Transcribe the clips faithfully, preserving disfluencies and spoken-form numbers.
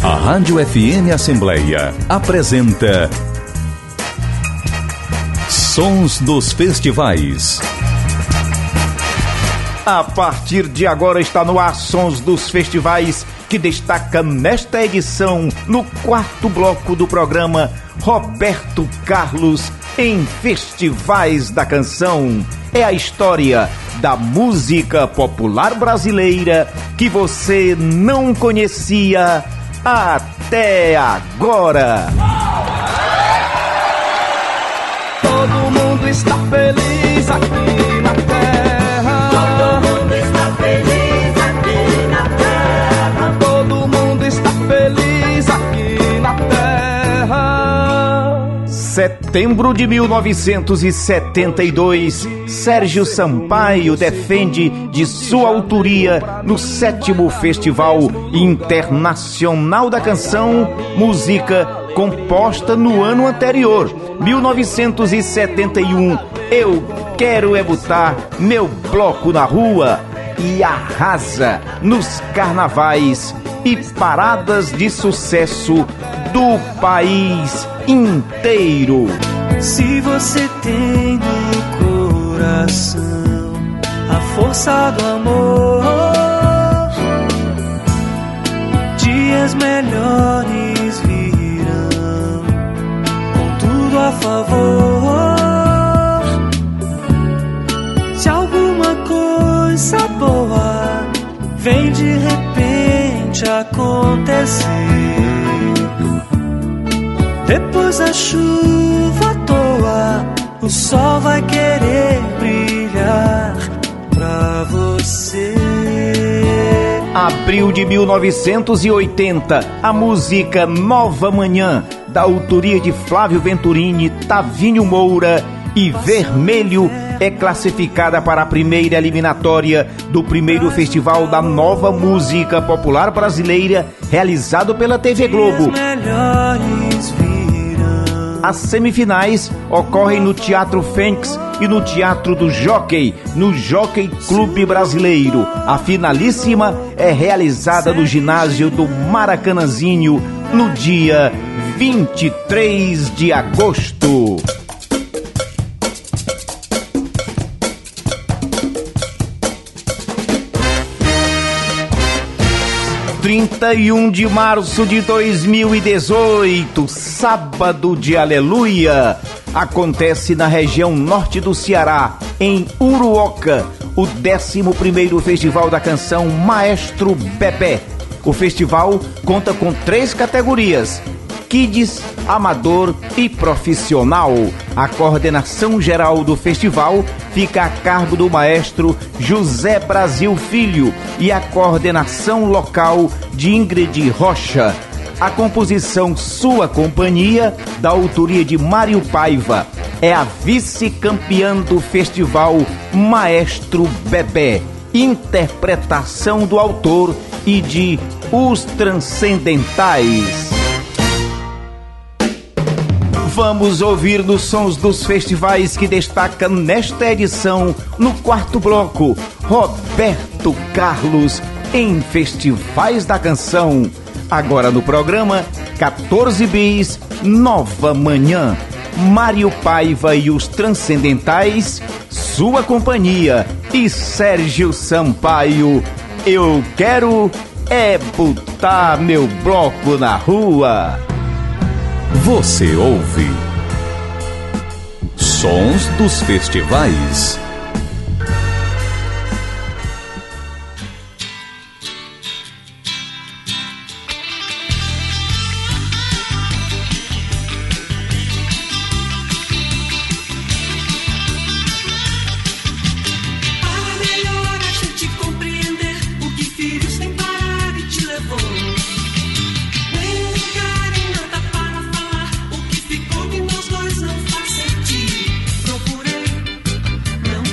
A Rádio F M Assembleia apresenta Sons dos Festivais. A partir de agora está no ar Sons dos Festivais, que destaca nesta edição, no quarto bloco do programa, Roberto Carlos em Festivais da Canção. É a história da música popular brasileira que você não conhecia até agora. Todo mundo está feliz aqui na terra. Todo mundo está feliz aqui na terra. Todo mundo está feliz aqui na terra. Setembro de mil novecentos e setenta e dois, Sérgio Sampaio defende de sua autoria no sétimo Festival Internacional da Canção, música composta no ano anterior, mil novecentos e setenta e um. Eu quero é botar meu bloco na rua, e arrasa nos carnavais e paradas de sucesso do país inteiro. Se você tem no coração a força do amor, dias melhores virão, com tudo a favor. Se alguma coisa boa vem de repente acontecer, depois da chuva à toa, o sol vai querer brilhar pra você. Abril de mil novecentos e oitenta, a música Nova Manhã, da autoria de Flávio Venturini, Tavinho Moura e Vermelho, é classificada para a primeira eliminatória do primeiro Festival da Nova Música Popular Brasileira, realizado pela T V Globo. As semifinais ocorrem no Teatro Fênix e no Teatro do Jockey, no Jockey Clube Brasileiro. A finalíssima é realizada no ginásio do Maracanãzinho, no dia vinte e três de agosto. trinta e um de março de dois mil e dezoito, sábado de aleluia, acontece na região norte do Ceará, em Uruoca, o décimo primeiro Festival da Canção Maestro Bebé. O festival conta com três categorias: Kids, Amador e Profissional. A coordenação geral do festival fica a cargo do maestro José Brasil Filho e a coordenação local de Ingrid Rocha. A composição Sua Companhia, da autoria de Mário Paiva, é a vice-campeã do festival Maestro Bebé. Interpretação do autor e de Os Transcendentais. Vamos ouvir nos Sons dos Festivais, que destaca nesta edição, no quarto bloco, Roberto Carlos em Festivais da Canção. Agora no programa, quatorze bis, Nova Manhã, Mário Paiva e os Transcendentais, Sua Companhia, e Sérgio Sampaio, Eu Quero é Botar Meu Bloco na Rua. Você ouve Sons dos Festivais. Procurei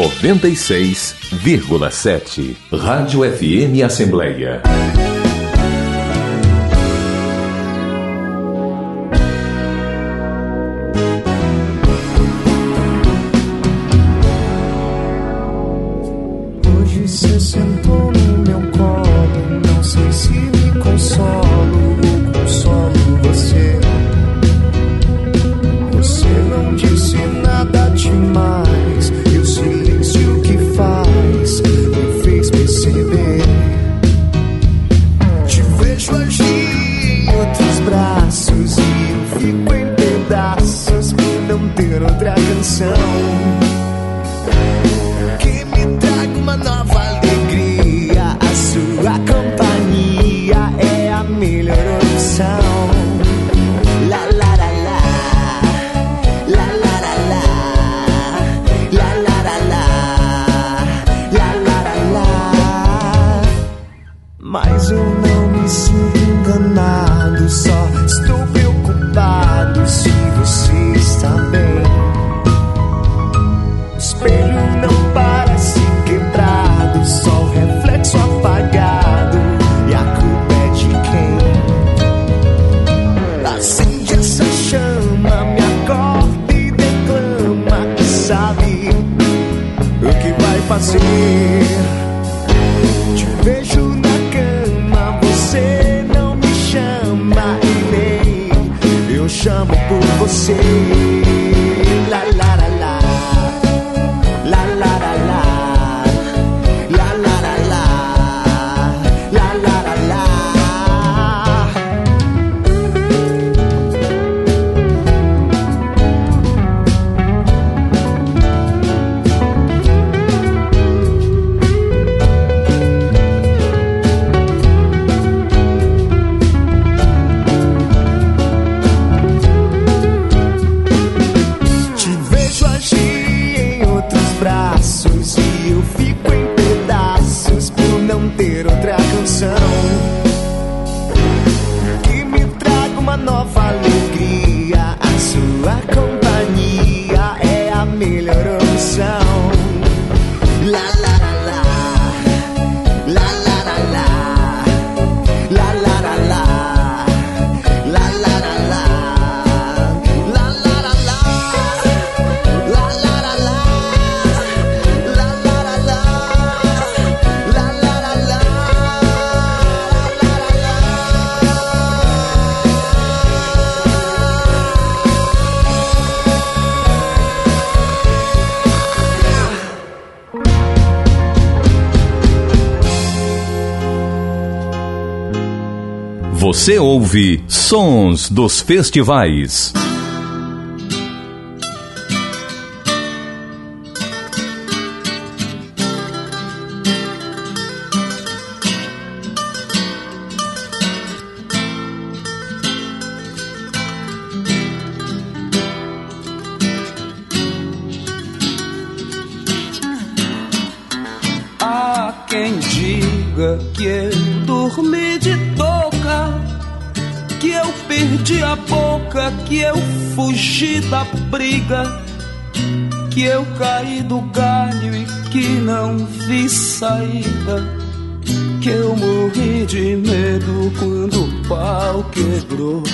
noventa e seis vírgula sete. Rádio F M Assembleia. Hoje você sentou no meu colo, não sei se me consolo ou consolo você. Você não disse nada demais, e o silêncio que faz me fez perceber. Te vejo agir em outros braços e eu fico em pedaços por não ter outra canção que me traga uma nova alegria. A sua companhia é a melhor opção. La la la la, la la la la, la la la la, la la la la. Mas eu não me sinto enganado, só estou preocupado se você está bem. O espelho não parece quebrado, só o reflexo apagado, e a culpa é de quem? Acende essa chama, me acorda e declama que sabe o que vai fazer. Te vejo na cama, você não me chama e nem eu chamo por você. La la la la, la la la la, la la la la, la la la la. Te vejo agir em outros braços e eu fico em pedaços por não ter outra canção que me traga uma nova alegria. A sua companhia é a melhor opção. La la la la, la la la la, la la la la, la la la la, la la la la, la la la la, la la la la, la la la la. Você ouve Sons dos Festivais. Há quem diga que eu dormi de touca, que eu perdi a boca, que eu fugi da briga, que eu caí do galho e que não vi saída, que eu morri de medo quando o pau quebrou.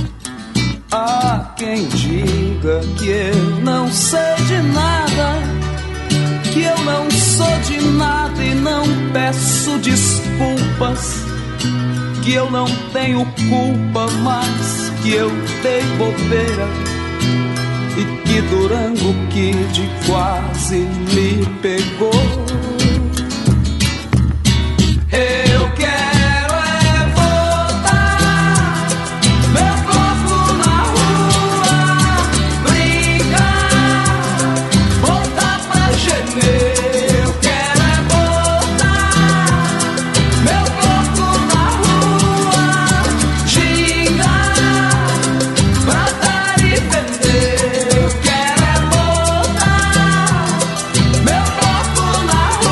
Há quem diga que eu não sei de nada, que eu não sou de nada e não peço desculpas, que eu não tenho culpa, mas que eu dei bobeira e que Durango Kid quase me pegou. Eu quero é voltar, meu corpo na rua, brincar, voltar pra gemer. Eu quero é voltar, meu corpo na rua, gingar, plantar e vender. Eu quero é voltar, meu corpo na rua.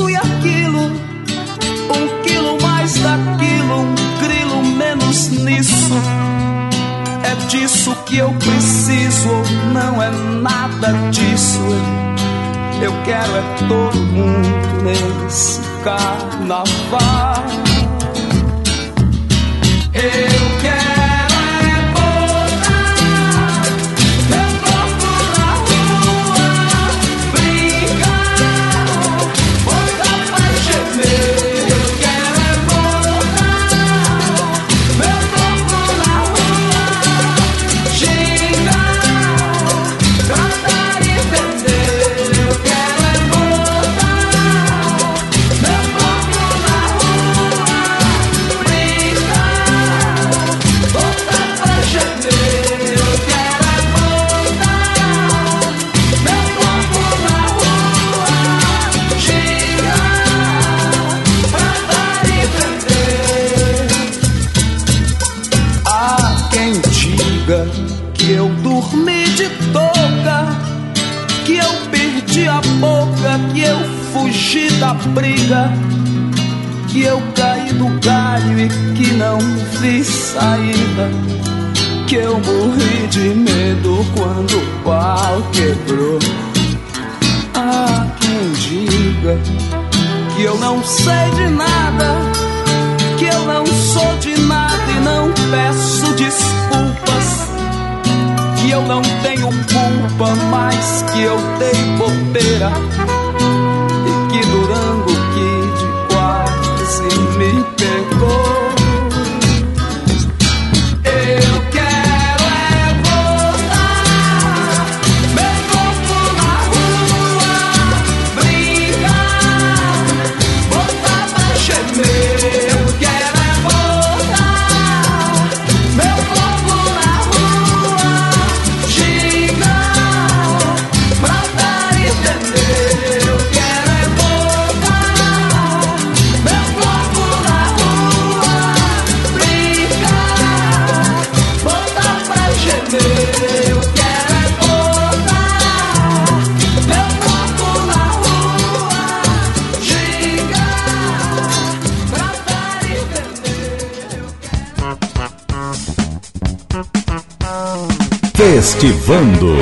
isso e aquilo, um quilo mais daquilo, um grilo menos nisso. É disso que eu preciso, não é nada disso. Eu quero é todo mundo nesse carnaval. Eu quero que eu dormi de touca, que eu perdi a boca, que eu fugi da briga, que eu caí do galho e que não vi saída, que eu morri de medo quando o pau quebrou. Ah, quem diga que eu não sei de nada, que eu não sou de nada e não peço desculpas, que eu não tenho culpa, mas que eu dei bobeira e que Durango Kid quase me pegou. Eu quero é voltar, meu corpo na rua, brincar, botar pra gemer. Eu quero é voltar, meu corpo na rua, girar, pra dar e entender. Eu quero é voltar, meu corpo na rua, brincar, botar pra gemer. Eu quero é voltar, meu corpo na rua, girar, pra dar e entender. Festivando.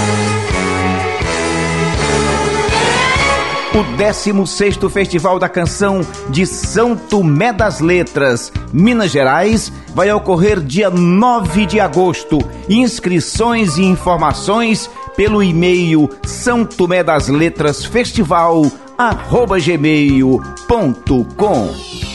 O décimo sexto Festival da Canção de São Tomé das Letras, Minas Gerais, vai ocorrer dia nove de agosto. Inscrições e informações pelo e-mail são tomé das letras festival arroba gmail ponto com.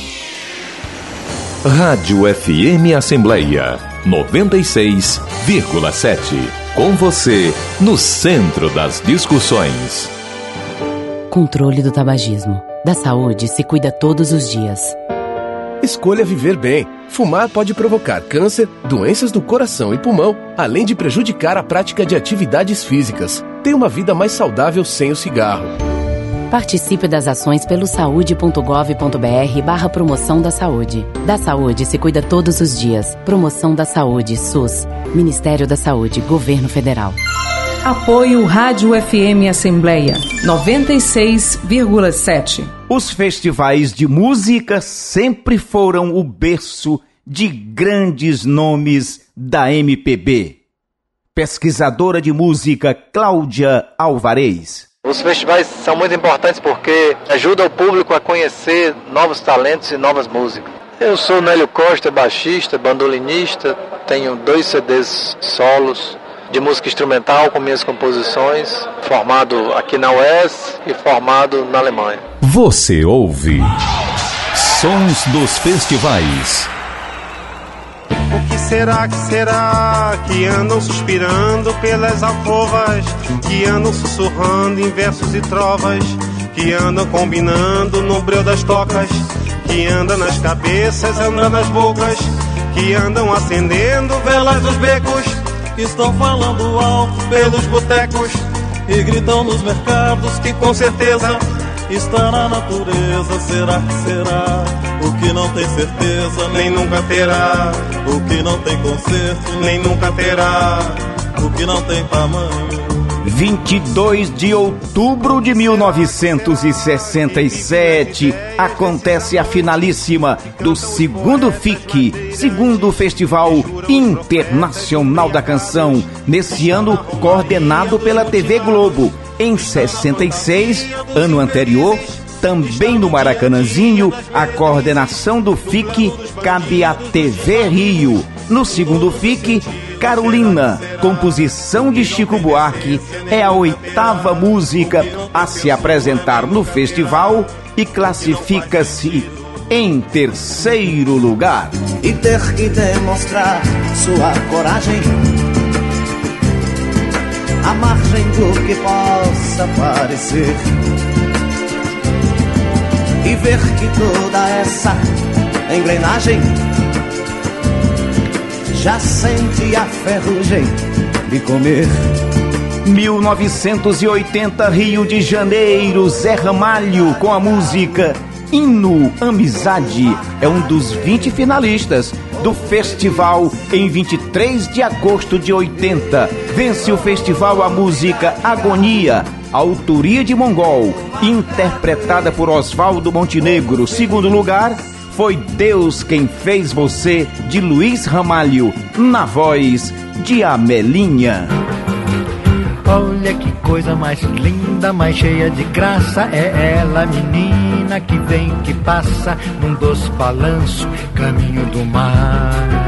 Rádio F M Assembleia noventa e seis vírgula sete. Com você, no centro das discussões. Controle do tabagismo. Da saúde se cuida todos os dias. Escolha viver bem. Fumar pode provocar câncer, doenças do coração e pulmão, além de prejudicar a prática de atividades físicas. Tenha uma vida mais saudável sem o cigarro. Participe das ações pelo saúde ponto gov ponto br barra promoção da saúde. Da saúde se cuida todos os dias. Promoção da Saúde, SUS. Ministério da Saúde, Governo Federal. Apoio Rádio F M Assembleia noventa e seis vírgula sete. Os festivais de música sempre foram o berço de grandes nomes da M P B. Pesquisadora de música Cláudia Alvarez. Os festivais são muito importantes porque ajudam o público a conhecer novos talentos e novas músicas. Eu sou Nélio Costa, baixista, bandolinista, tenho dois C Ds solos de música instrumental com minhas composições, formado aqui na U E S e formado na Alemanha. Você ouve Sons dos Festivais. O que será, que será que andam suspirando pelas alcovas, que andam sussurrando em versos e trovas, que andam combinando no breu das tocas, que andam nas cabeças, andam nas bocas, que andam acendendo velas nos becos, que estão falando alto pelos botecos e gritam nos mercados, que com certeza está na natureza. Será que será? O que não tem certeza nem nunca terá. O que não tem conserto nem nunca terá. O que não tem tamanho vinte e dois de outubro de mil novecentos e sessenta e sete, acontece a finalíssima do segundo F I C, segundo Festival Internacional da Canção, nesse ano coordenado pela T V Globo. Em sessenta e seis, ano anterior, também no Maracanãzinho, a coordenação do F I C cabe à T V Rio. No segundo F I C, Carolina, composição de Chico Buarque, é a oitava música a se apresentar no festival e classifica-se em terceiro lugar. E ter que demonstrar sua coragem à margem do que possa parecer, e ver que toda essa engrenagem já sente a ferrugem de comer. mil novecentos e oitenta, Rio de Janeiro, Zé Ramalho com a música Hino Amizade é um dos vinte finalistas do festival. Em vinte e três de agosto de oitenta, vence o festival a música Agonia, autoria de Mongol, interpretada por Oswaldo Montenegro. Segundo lugar foi Deus Quem Fez Você, de Luiz Ramalho, na voz de Amelinha. Olha que coisa mais linda, mais cheia de graça, é ela, menina que vem, que passa num doce balanço, caminho do mar.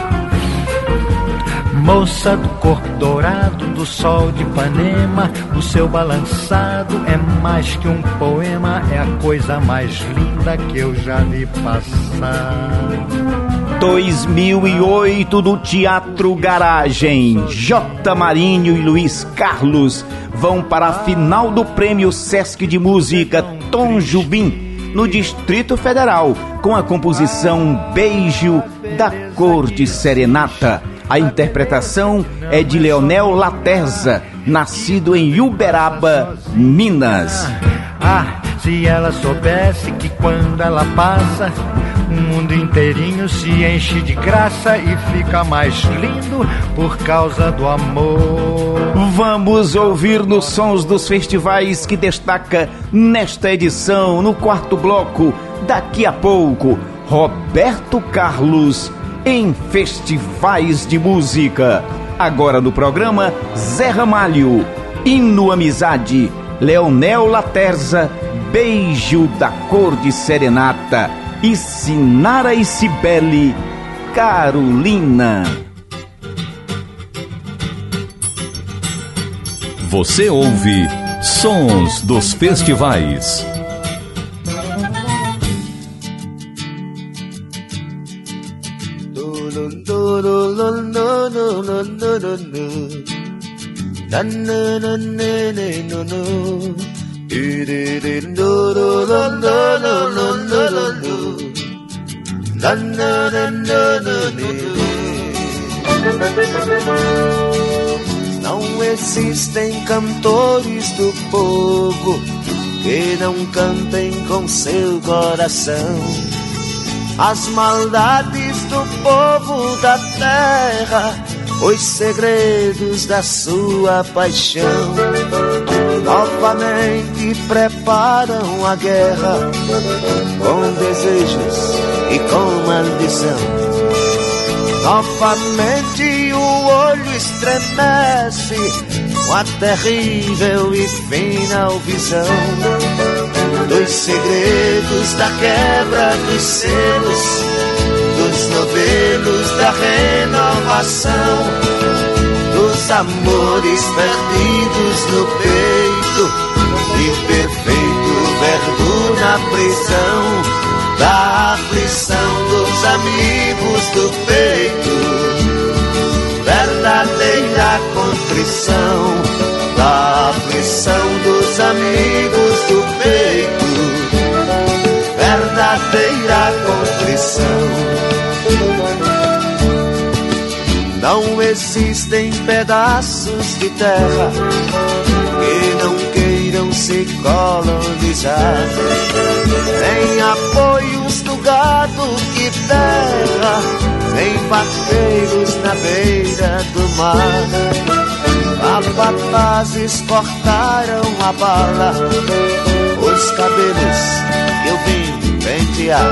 Moça do corpo dourado, do sol de Ipanema, o seu balançado é mais que um poema, é a coisa mais linda que eu já vi passar. dois mil e oito, do Teatro Garagem, J. Marinho e Luiz Carlos vão para a final do Prêmio Sesc de Música Tom Jobim, no Distrito Federal, com a composição Beijo da Cor de Serenata. A interpretação é de Leonel Laterza, nascido em Uberaba, Minas. Ah, se ela soubesse que quando ela passa, o mundo inteirinho se enche de graça e fica mais lindo por causa do amor. Vamos ouvir nos sons dos festivais que destaca nesta edição, no quarto bloco, daqui a pouco, Roberto Carlos em festivais de música. Agora no programa, Zé Ramalho, Hino Amizade, Leonel Laterza, Beijo da Cor de Serenata, e Sinara e Cibele, Carolina. Você ouve Sons dos Festivais. Não existem cantores do povo que não cantem com seu coração as maldades do povo da terra, os segredos da sua paixão. Novamente preparam a guerra com desejos e com maldição. Novamente o olho estremece com a terrível e final visão dos segredos da quebra dos selos, dos novelos da renovação, dos amores perdidos no peito e perfeito verbo na prisão, da aflição dos amigos do peito, verdadeira contrição, da aflição dos amigos do peito, verdadeira contrição. Não existem pedaços de terra que não queiram se colonizar, nem apoios do gado que berra, nem vaqueiros na beira do mar. capatazes cortaram a bala, os cabelos que eu vim pentear.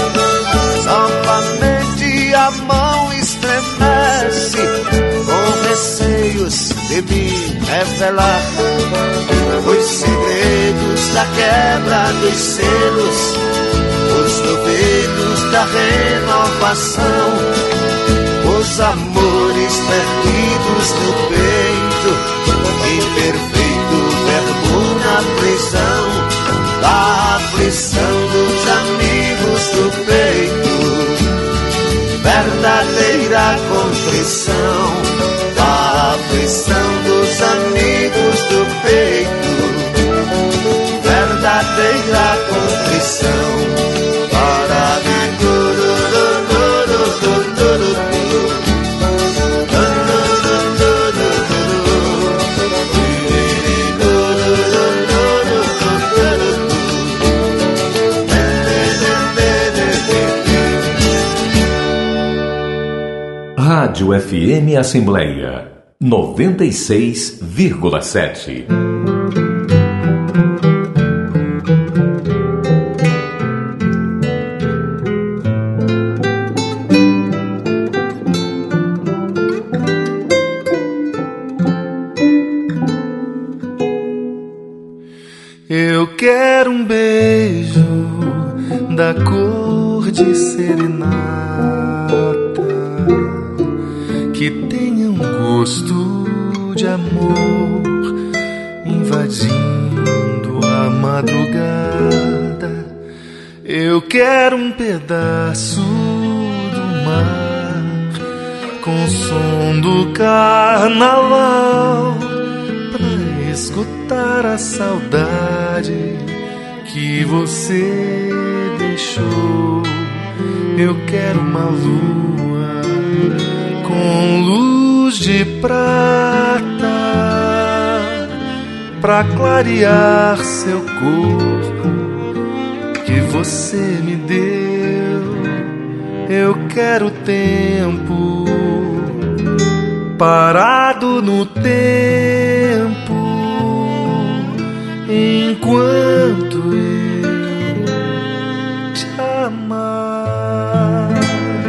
Somente a mão estremece, com receios de me revelar os segredos da quebra dos selos, os novelos da renovação, os amores perdidos no peito, imperfeito verbo na prisão, da aflição dos amigos do peito, verdadeira contrição, da aflição dos amigos do peito, verdadeira contrição. Rádio F M Assembleia noventa e seis vírgula sete. Eu quero um beijo da cor de serenata, que tenha um gosto de amor, invadindo a madrugada. Eu quero um pedaço do mar, com o som do carnaval, pra escutar a saudade que você deixou. Eu quero uma lua com luz de prata, pra clarear seu corpo que você me deu. Eu quero tempo parado no tempo, enquanto eu te amar.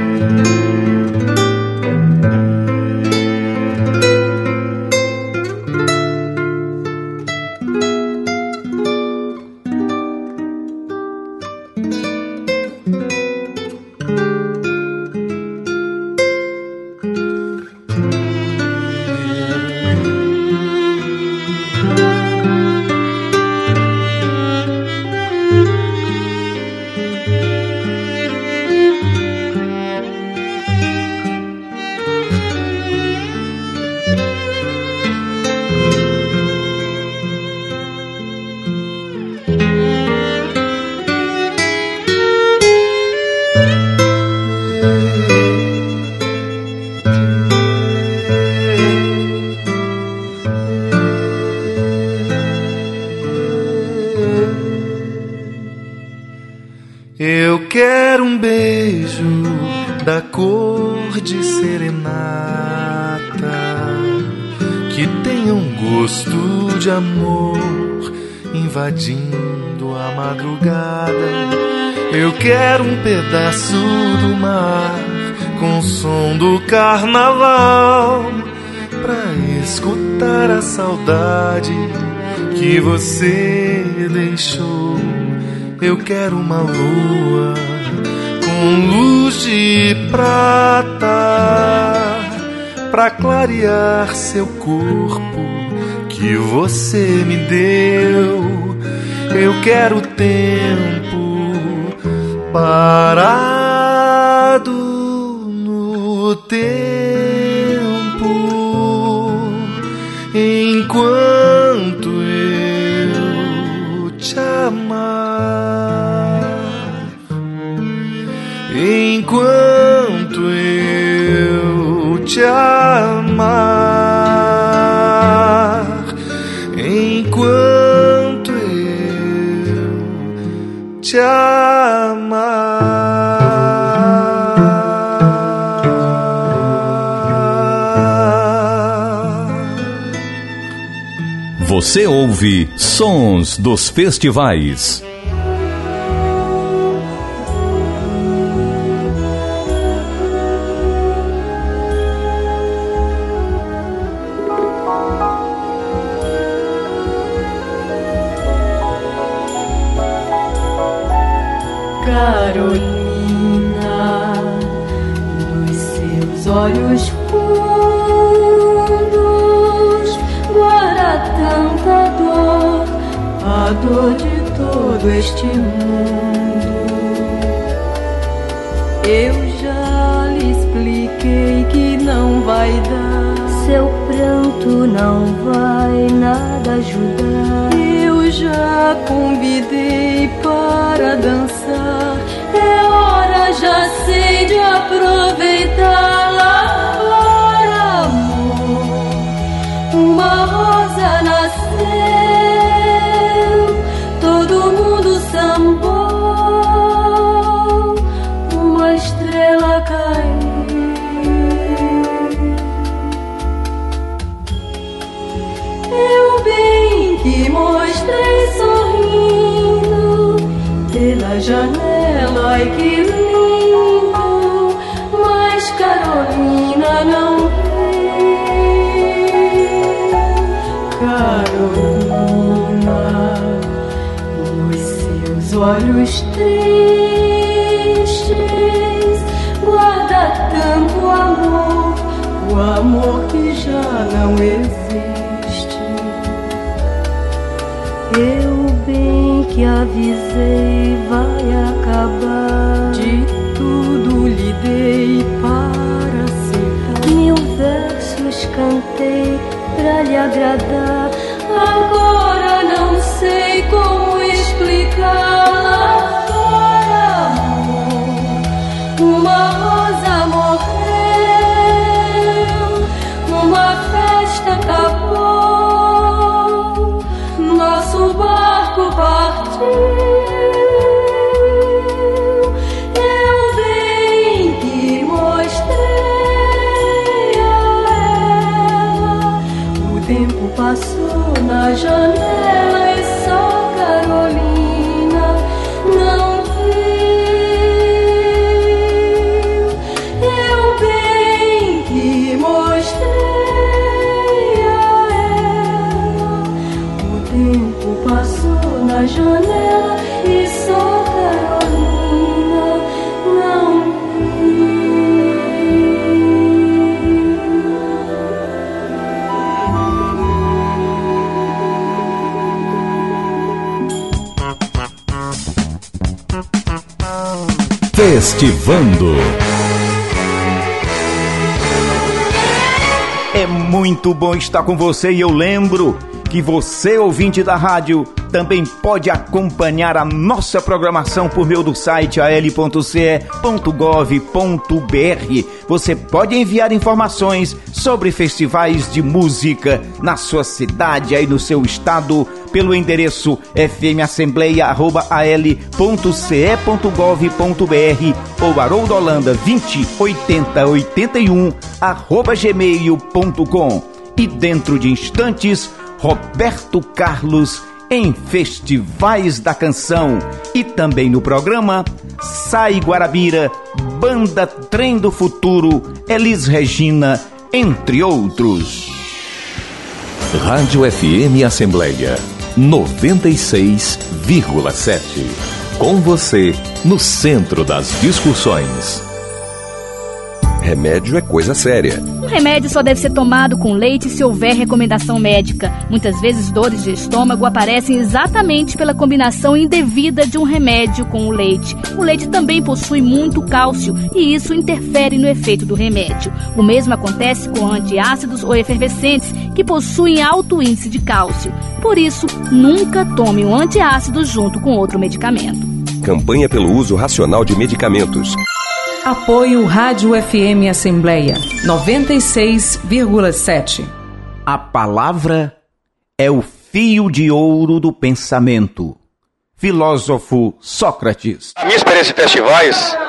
Eu quero um beijo da cor de serenata, que tenha um gosto de amor, invadindo a madrugada. Eu quero um pedaço do mar, com o som do carnaval, pra escutar a saudade que você deixou. Eu quero uma lua com luz de prata, pra clarear seu corpo que você me deu. Eu quero tempo parado no tempo, enquanto eu te amar, enquanto eu te amar, enquanto eu te amar. Você ouve Sons dos Festivais. Carolina, nos seus olhos fundos guarda tanta dor, a dor de todo este mundo. Eu já lhe expliquei que não vai dar, seu pranto não vai nada ajudar. Eu já convidei para dançar, é hora, já sei, de aproveitar. Lá fora, amor, uma rosa nasceu, todo mundo sambou, uma estrela caiu. Eu bem que mostrei sorrindo pela janela, ai que lindo, mas Carolina não veio. Carolina, os seus olhos tristes guarda tanto amor, o amor que já não existe. Eu bem que avisei, vai acabar, de tudo lhe dei para aceitar. Mil versos cantei pra lhe agradar, agora não sei como explicar. Lá fora, amor, uma rosa morreu, numa festa acabou, nosso barco partiu. Eu bem que mostrei a ela, o tempo passou na janela e só Carolina não viu. Eu bem que mostrei a ela, o tempo passou na janela e só Carolina não Festivando. É muito bom estar com você e eu lembro que você, ouvinte da rádio, também pode acompanhar a nossa programação por meio do site a l ponto c e ponto gov ponto b r. Você pode enviar informações sobre festivais de música na sua cidade, aí no seu estado, pelo endereço f m assembleia arroba a l ponto c e ponto gov ponto b r ou Haroldo Holanda vinte oitenta oitenta e um arroba gmail ponto com. E dentro de instantes, Roberto Carlos em Festivais da Canção, e também no programa Sai Guarabira, Banda Trem do Futuro, Elis Regina, entre outros. Rádio F M Assembleia noventa e seis vírgula sete. Com você no centro das discussões. Remédio é coisa séria. Um remédio só deve ser tomado com leite se houver recomendação médica. Muitas vezes dores de estômago aparecem exatamente pela combinação indevida de um remédio com o leite. O leite também possui muito cálcio e isso interfere no efeito do remédio. O mesmo acontece com antiácidos ou efervescentes que possuem alto índice de cálcio. Por isso, nunca tome um antiácido junto com outro medicamento. Campanha pelo uso racional de medicamentos. Apoio Rádio F M Assembleia noventa e seis vírgula sete. A palavra é o fio de ouro do pensamento. Filósofo Sócrates. A minha experiência em festivais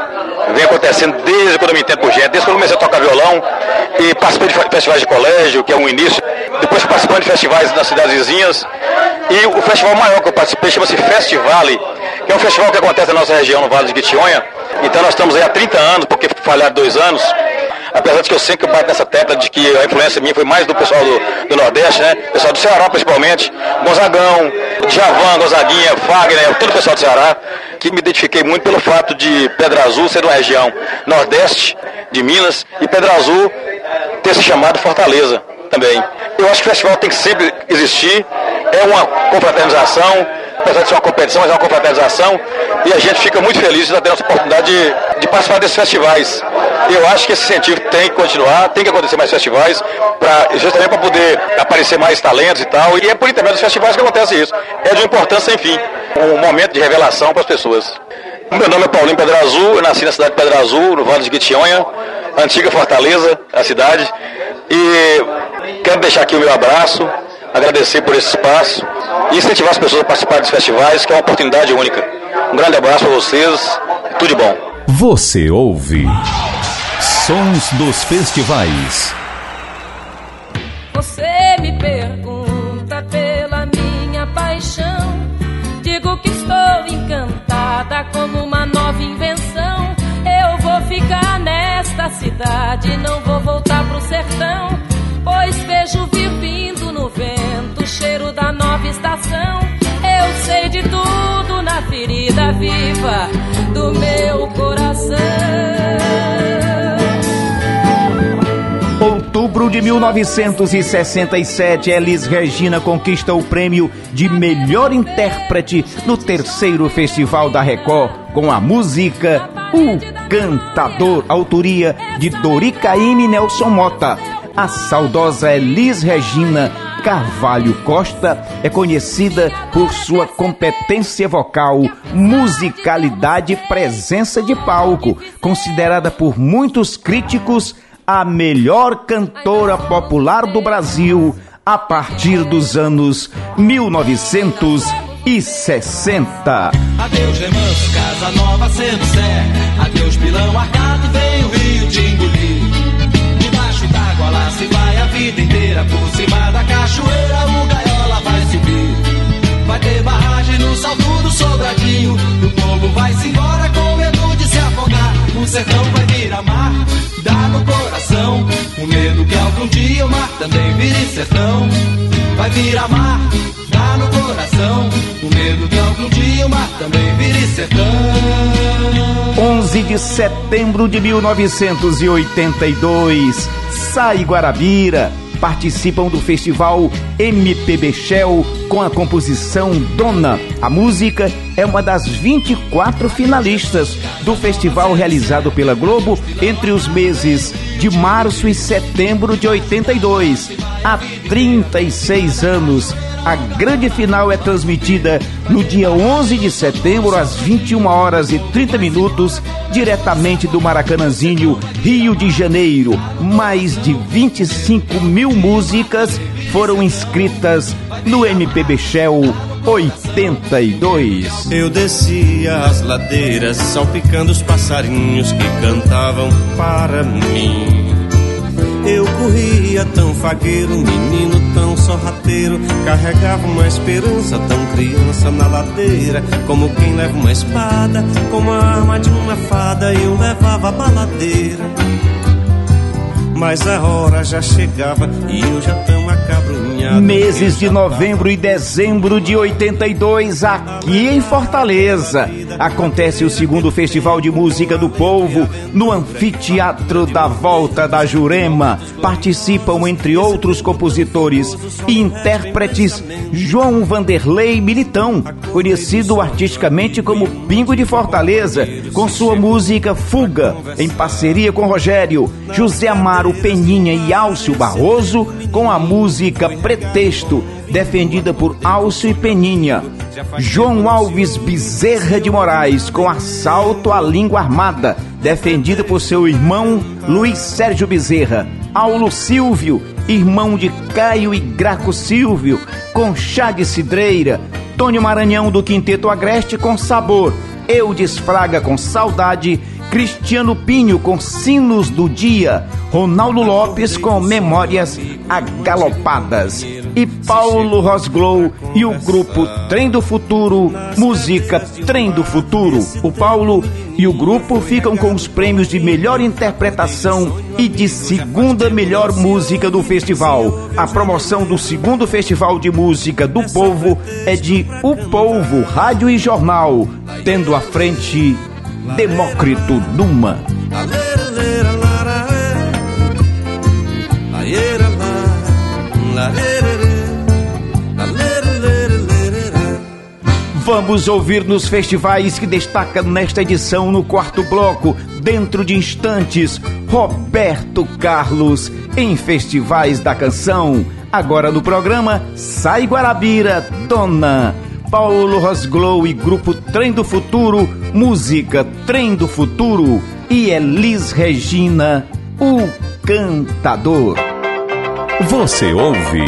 vem acontecendo desde quando eu me entendo por gente, desde quando eu comecei a tocar violão e participei de festivais de colégio, que é um início, depois participando de festivais nas cidades vizinhas, e o festival maior que eu participei chama-se Festivale, que é um festival que acontece na nossa região, no Vale de Quitionha. Então nós estamos aí há trinta anos, porque falharam dois anos, apesar de que eu sempre bato nessa tecla de que a influência minha foi mais do pessoal do, do Nordeste, né? Pessoal do Ceará principalmente, Gonzagão, Djavan, Gonzaguinha, Fagner, todo o pessoal do Ceará, que me identifiquei muito pelo fato de Pedra Azul ser uma região Nordeste de Minas e Pedra Azul ter se chamado Fortaleza também. Eu acho que o festival tem que sempre existir, é uma confraternização, apesar de ser uma competição, mas é uma confraternização, e a gente fica muito feliz de estar tendo essa oportunidade de, de participar desses festivais. Eu acho que esse incentivo tem que continuar, tem que acontecer mais festivais, pra, justamente para poder aparecer mais talentos e tal, e é por intermédio dos festivais que acontece isso. É de uma importância, enfim, um momento de revelação para as pessoas. Meu nome é Paulinho Pedra Azul, eu nasci na cidade de Pedra Azul, no Vale de Quitionha, antiga Fortaleza, a cidade, e quero deixar aqui o meu abraço, agradecer por esse espaço e incentivar as pessoas a participar dos festivais, que é uma oportunidade única. Um grande abraço para vocês, tudo de bom. Você ouve Sons dos Festivais. Você me pergunta pela minha paixão, digo que estou encantada como uma nova invenção. Eu vou ficar nesta cidade, não vou voltar pro sertão, pois vejo vir vindo no vento o cheiro da nova estação. Eu sei de tudo na ferida viva do meu coração. Outubro de mil novecentos e sessenta e sete, Elis Regina conquista o prêmio de melhor intérprete no terceiro Festival da Record com a música O Cantador, autoria de Dori Caymmi e Nelson Mota. A saudosa Elis Regina Carvalho Costa é conhecida por sua competência vocal, musicalidade e presença de palco, considerada por muitos críticos a melhor cantora popular do Brasil a partir dos anos mil novecentos e sessenta. Adeus remanso, casa nova sendo sé, adeus pilão arcado, vem o rio te engolir. Debaixo d'água lá se vai a vida inteira, por cima da cachoeira o gaiola vai subir. Vai ter barragem no salto do Sobradinho, e o povo vai se embora com medo de se afogar. O sertão vai virar mar, dá no coração, o medo que algum dia o mar também vire sertão. Vai virar mar, dá no coração, o medo que algum dia o mar também vire sertão. onze de setembro de mil novecentos e oitenta e dois, Sai Guarabira participam do festival M P B Shell com a composição Dona. A música é uma das vinte e quatro finalistas do festival realizado pela Globo entre os meses de março e setembro de oitenta e dois. Há trinta e seis anos, a grande final é transmitida no dia onze de setembro, às vinte e uma horas e trinta minutos, diretamente do Maracanãzinho, Rio de Janeiro. Mais de vinte e cinco mil músicas foram inscritas no M P B Shell oitenta e dois. Eu descia as ladeiras, salpicando os passarinhos que cantavam para mim. Eu corria tão fagueiro, menino tão sorrateiro, carregava uma esperança tão criança na ladeira, como quem leva uma espada, como a arma de uma fada, eu levava a baladeira. Mas a hora já chegava e eu já tão acabrunhado. Meses de novembro e dezembro de oitenta e dois, aqui em Fortaleza, acontece o segundo Festival de Música do Povo no Anfiteatro da Volta da Jurema. Participam, entre outros compositores e intérpretes, João Vanderlei Militão, conhecido artisticamente como Pingo de Fortaleza, com sua música Fuga, em parceria com Rogério, José Amaro Peninha e Álcio Barroso, com a música Pretexto, defendida por Álcio e Peninha. João Alves Bezerra de Moraes, com Assalto à Língua Armada, defendida por seu irmão Luiz Sérgio Bezerra. Aulo Silvio, irmão de Caio e Graco Silvio, com Chá de Cidreira. Tônio Maranhão do Quinteto Agreste, com Sabor. Eudes Fraga, com Saudade. Cristiano Pinho com Sinos do Dia, Ronaldo Lopes com Memórias Agalopadas e Paulo Rosglow e o grupo Trem do Futuro, música Trem do Futuro. O Paulo e o grupo ficam com os prêmios de melhor interpretação e de segunda melhor música do festival. A promoção do segundo Festival de Música do Povo é de O Povo, Rádio e Jornal, tendo à frente Demócrito Numa. Vamos ouvir nos festivais que destacam nesta edição no quarto bloco, dentro de instantes, Roberto Carlos em Festivais da Canção. Agora no programa, Sai Guarabira, Dona, Paulo Rosglow e grupo Trem do Futuro, música Trem do Futuro e Elis Regina, o Cantador. Você ouve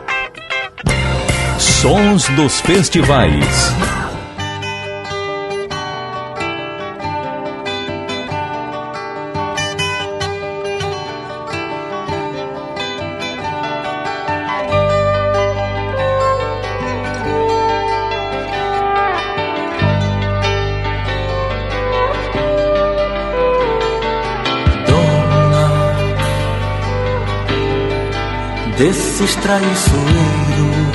Sons dos Festivais. Desses traiçoeiros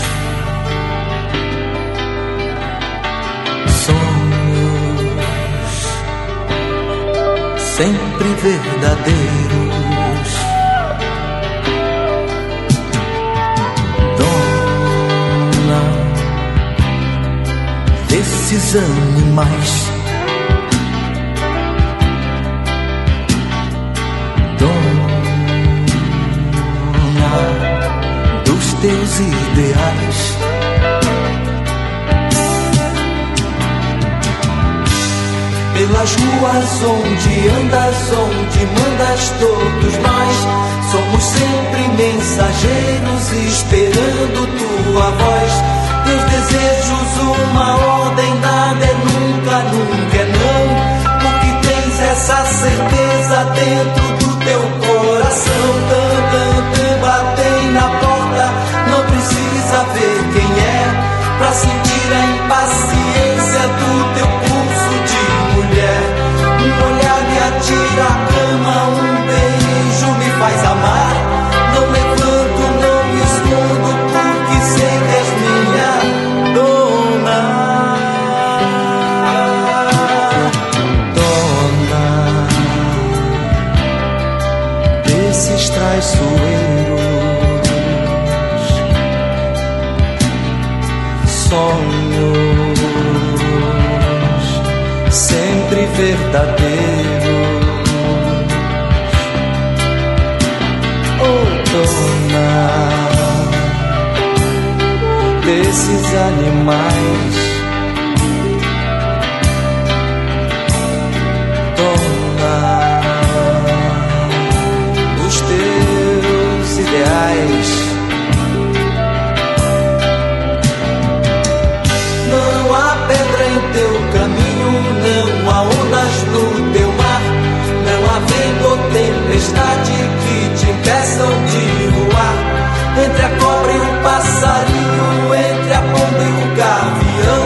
sonhos sempre verdadeiros, dona desses animais, teus ideais. Pelas ruas onde andas, onde mandas todos nós, somos sempre mensageiros esperando tua voz. Teus desejos uma ordem, nada é nunca, nunca é não, porque tens essa certeza dentro do teu coração. Tam, tam, tam, batem na porta, não precisa ver quem é, pra sentir a impaciência do teu pulso de mulher. Um olhar me atira à cama, um beijo me faz amar. Não levanto, não me escondo, porque sei que és minha dona. Dona desses traiçoeiros sonhos sempre verdadeiros. Oh, dona desses animais, dona dos teus ideais. Teu caminho, não há ondas no teu mar, não há vento ou tempestade que te impeçam de voar. Entre a cobra e o passarinho, entre a pomba e o gavião,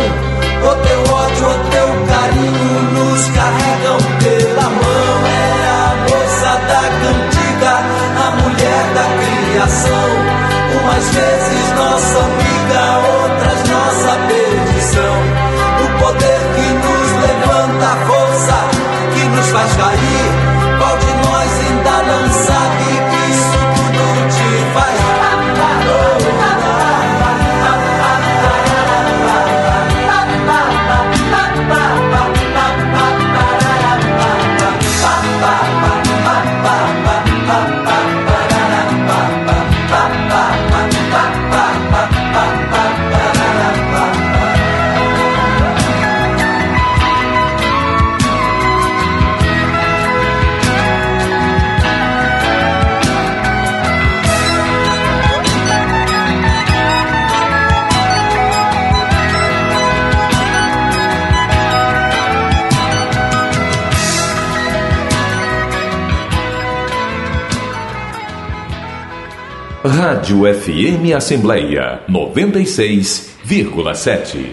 Rádio F M Assembleia noventa e seis vírgula sete.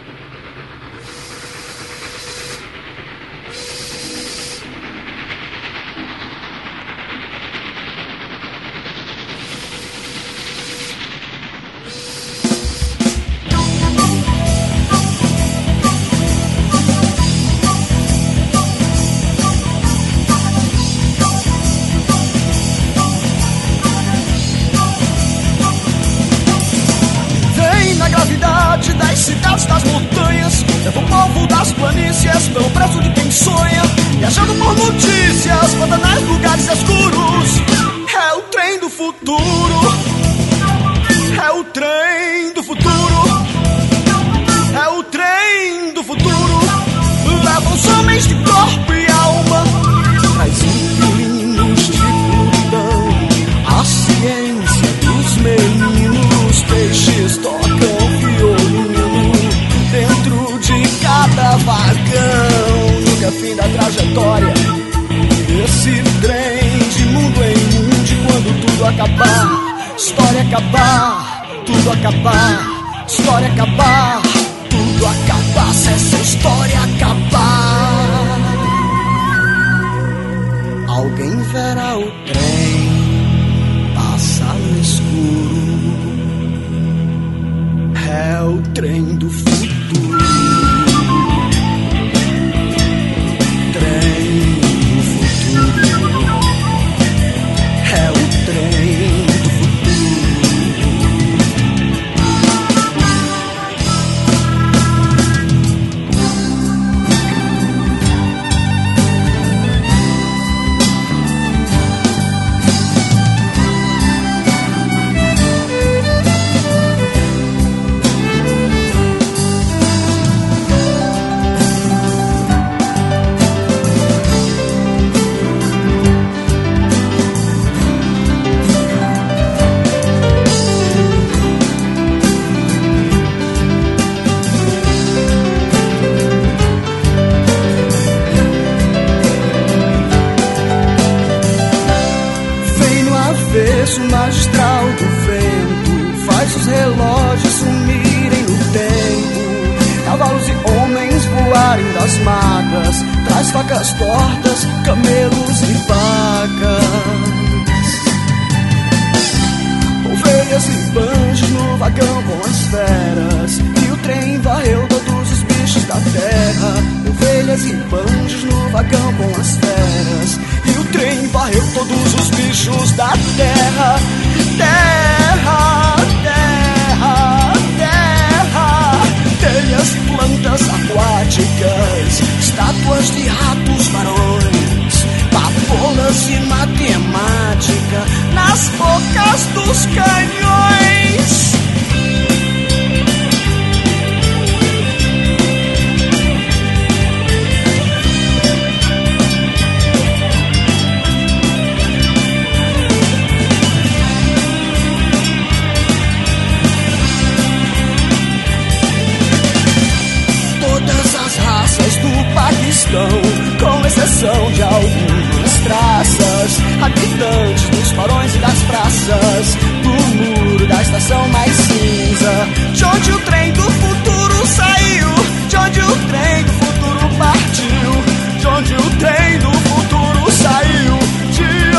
Com exceção de algumas traças, habitantes dos farões e das praças, do muro da estação mais cinza, de onde o trem do futuro saiu, de onde o trem do futuro partiu, de onde o trem do futuro saiu, de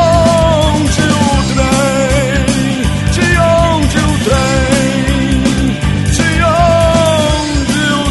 onde o trem, de onde o trem, de onde o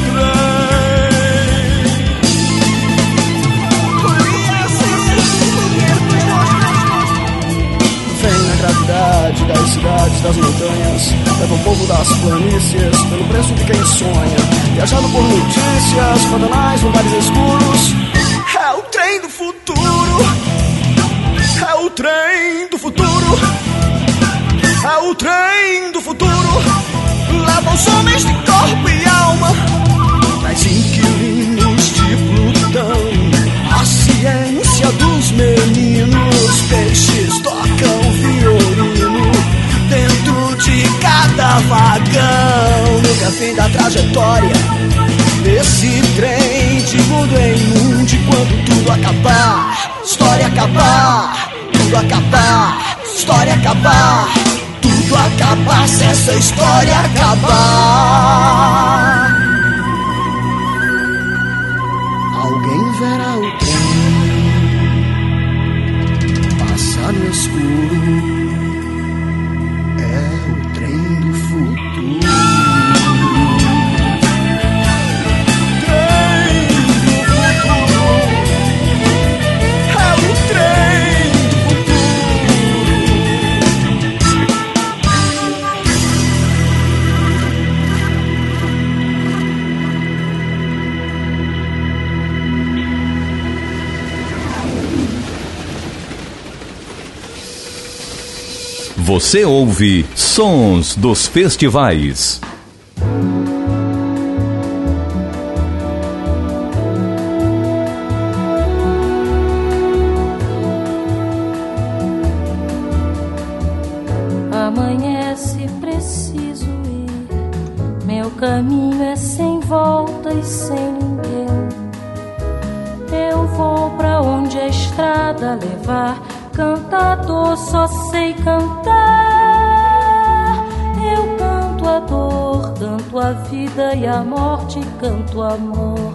trem. Vem na gravidade das cidades, das montanhas, leva o povo das planícies pelo preço de quem sonha, viajando por notícias, pantanais, lugares escuros. É o trem do futuro, é o trem do futuro, é o trem do futuro. Leva os homens de corpo e alma nas inquilinos de Plutão. A ciência dos meninos, peixes tocam violino dentro de cada vagão. Nunca fim da trajetória desse trem de mundo em mundo. E quando tudo acabar, história acabar, tudo acabar, história acabar, tudo acabar, se essa história acabar. Alguém verá o trem passar no escuro. Você ouve Sons dos Festivais. Amanhece, preciso ir. Meu caminho é sem volta e sem ninguém. Eu vou pra onde a estrada levar. Cantador, só sei cantar. Eu canto a dor, canto a vida e a morte, canto amor.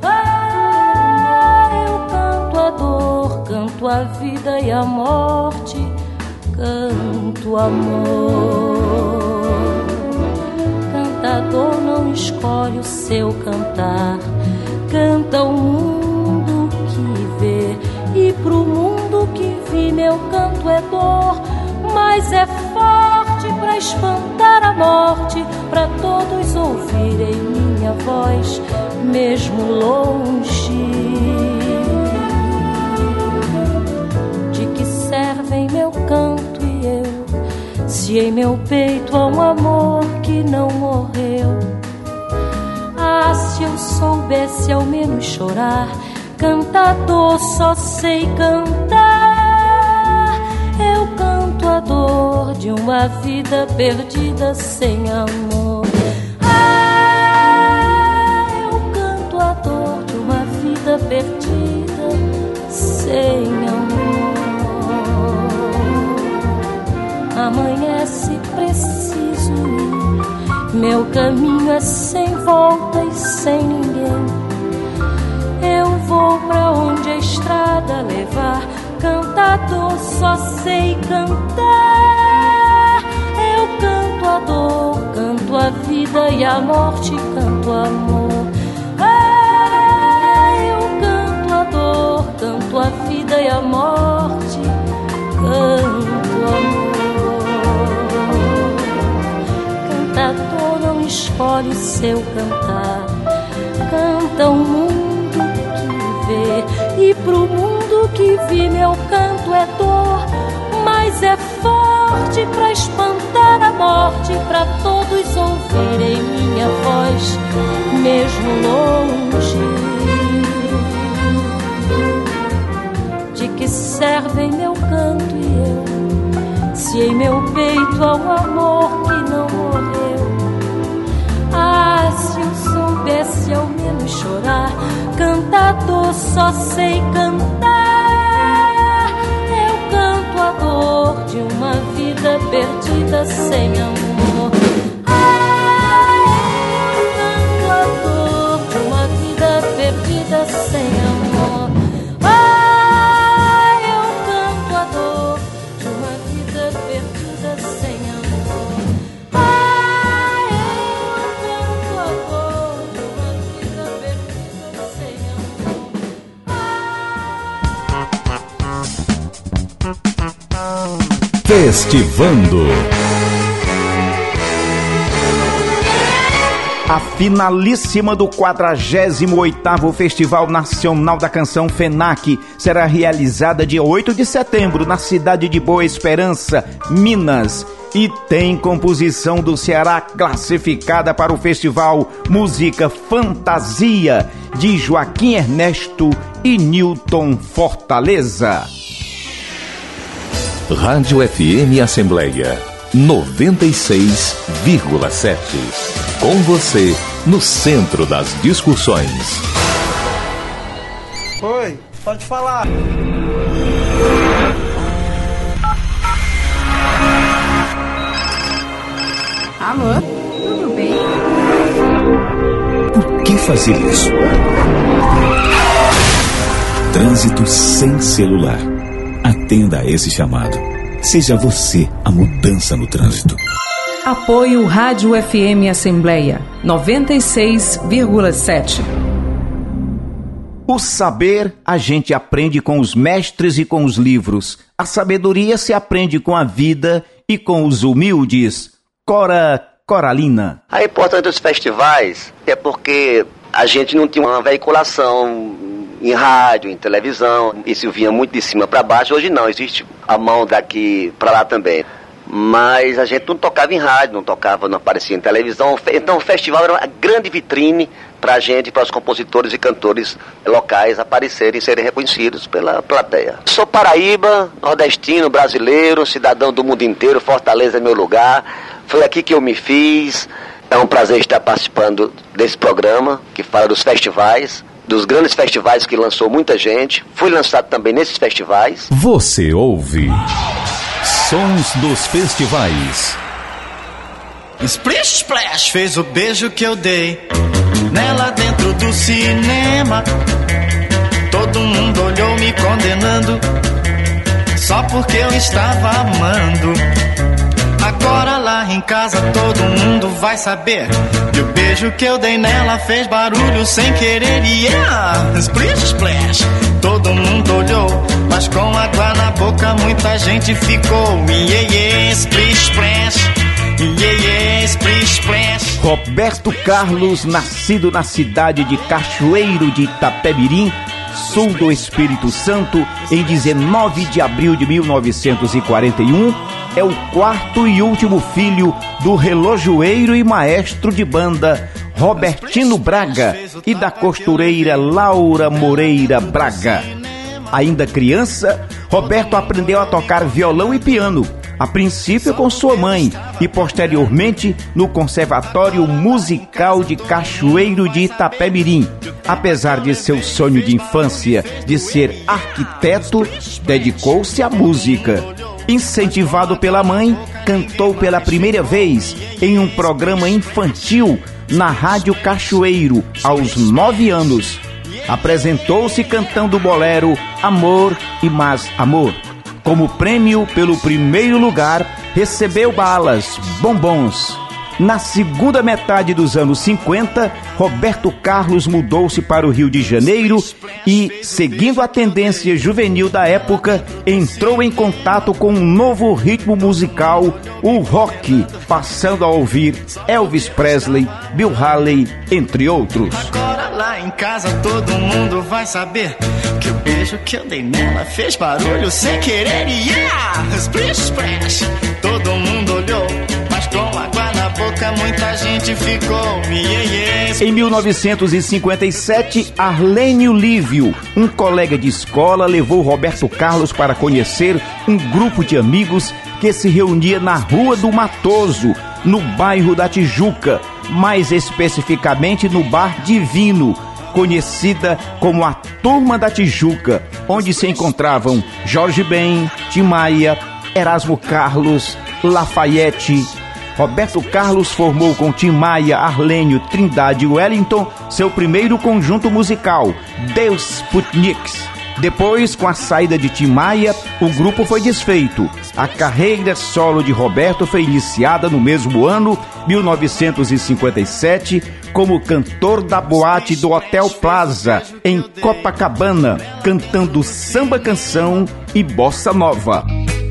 Ah, eu canto a dor, canto a vida e a morte, canto amor. Cantador não escolhe o seu cantar, canta o mundo que vê. E pro mundo que vi meu canto é dor, mas é forte pra espantar a morte, pra todos ouvirem minha voz, mesmo longe. De que servem meu canto e eu, se em meu peito há um amor que não morreu? Ah, se eu soubesse ao menos chorar. Cantador, só sei cantar. Eu canto a dor de uma vida perdida sem amor. Ah, eu canto a dor de uma vida perdida sem amor. Amanhece, preciso ir. Meu caminho é sem volta e sem ninguém. Eu vou pra onde a estrada levar. Cantador, só sei cantar. Eu canto a dor, canto a vida e a morte, canto amor. Ah, eu canto a dor, canto a vida e a morte, canto amor. Cantador não escolhe seu cantar, canta o mundo e pro mundo que vi meu canto é dor, mas é forte pra espantar a morte, pra todos ouvirem minha voz, mesmo longe. De que servem meu canto e eu, se em meu peito há um amor que não morreu? Ah, se eu soubesse ao menos chorar. Cantador, só sei cantar. Eu canto a dor de uma vida perdida sem amor. Ah, eu canto a dor de uma vida perdida sem amor. Ah, eu canto a dor de uma vida perdida sem amor. Festivando. A finalíssima do quadragésimo oitavo Festival Nacional da Canção FENAC será realizada dia oito de setembro na cidade de Boa Esperança, Minas, e tem composição do Ceará classificada para o festival Música Fantasia, de Joaquim Ernesto e Newton Fortaleza. Rádio F M Assembleia noventa e seis vírgula sete. Com você no centro das discussões. Oi, pode falar. Alô? Tudo bem? Por que fazer isso? Trânsito sem celular. Atenda a esse chamado. Seja você a mudança no trânsito. Apoio Rádio F M Assembleia noventa e seis vírgula sete. O saber a gente aprende com os mestres e com os livros. A sabedoria se aprende com a vida e com os humildes. Cora Coralina. A importância dos festivais é porque a gente não tinha uma veiculação em rádio, em televisão. Isso vinha muito de cima para baixo. Hoje não, existe a mão daqui para lá também. Mas a gente não tocava em rádio, não tocava, não aparecia em televisão. Então o festival era uma grande vitrine para a gente, para os compositores e cantores locais aparecerem e serem reconhecidos pela plateia. Sou paraíba, nordestino, brasileiro, cidadão do mundo inteiro, Fortaleza é meu lugar. Foi aqui que eu me fiz. É um prazer estar participando desse programa que fala dos festivais, dos grandes festivais que lançou muita gente. Fui lançado também nesses festivais. Você ouve Sons dos Festivais. Splish Splash fez o beijo que eu dei nela dentro do cinema. Todo mundo olhou me condenando só porque eu estava amando. Agora lá em casa todo mundo vai saber que o beijo que eu dei nela fez barulho sem querer. E yeah! Splish Splash, todo mundo olhou, mas com água na boca muita gente ficou. Yeah, yeah, Splish Splash, yeah, yeah, Splish Splash. Roberto Carlos, nascido na cidade de Cachoeiro de Itapemirim, sul do Espírito Santo, em dezenove de abril de mil novecentos e quarenta e um, é o quarto e último filho do relojoeiro e maestro de banda Robertino Braga e da costureira Laura Moreira Braga. Ainda criança, Roberto aprendeu a tocar violão e piano, a princípio com sua mãe e posteriormente no Conservatório Musical de Cachoeiro de Itapemirim. Apesar de seu sonho de infância de ser arquiteto, dedicou-se à música. Incentivado pela mãe, cantou pela primeira vez em um programa infantil na Rádio Cachoeiro aos nove anos. Apresentou-se cantando o bolero Amor e Mais Amor. Como prêmio pelo primeiro lugar, recebeu balas, bombons. Na segunda metade dos anos cinquenta, Roberto Carlos mudou-se para o Rio de Janeiro e, seguindo a tendência juvenil da época, entrou em contato com um novo ritmo musical, o rock, passando a ouvir Elvis Presley, Bill Haley, entre outros. Agora lá em casa todo mundo vai saber que o beijo que eu dei nela fez barulho sem querer. Yeah! Splish Splash, todo mundo olhou, mas com água na boca muita gente ficou. Yeah, yeah. Em mil novecentos e cinquenta e sete, Arlênio Lívio, um colega de escola, levou Roberto Carlos para conhecer um grupo de amigos que se reunia na Rua do Matoso, no bairro da Tijuca, mais especificamente no Bar Divino, conhecida como a Turma da Tijuca, onde se encontravam Jorge Ben, Tim Maia, Erasmo Carlos, Lafayette. Roberto Carlos formou com Tim Maia, Arlênio, Trindade e Wellington seu primeiro conjunto musical, The Sputniks. Depois, com a saída de Tim Maia, o grupo foi desfeito. A carreira solo de Roberto foi iniciada no mesmo ano, mil novecentos e cinquenta e sete, como cantor da boate do Hotel Plaza, em Copacabana, cantando samba canção e bossa nova.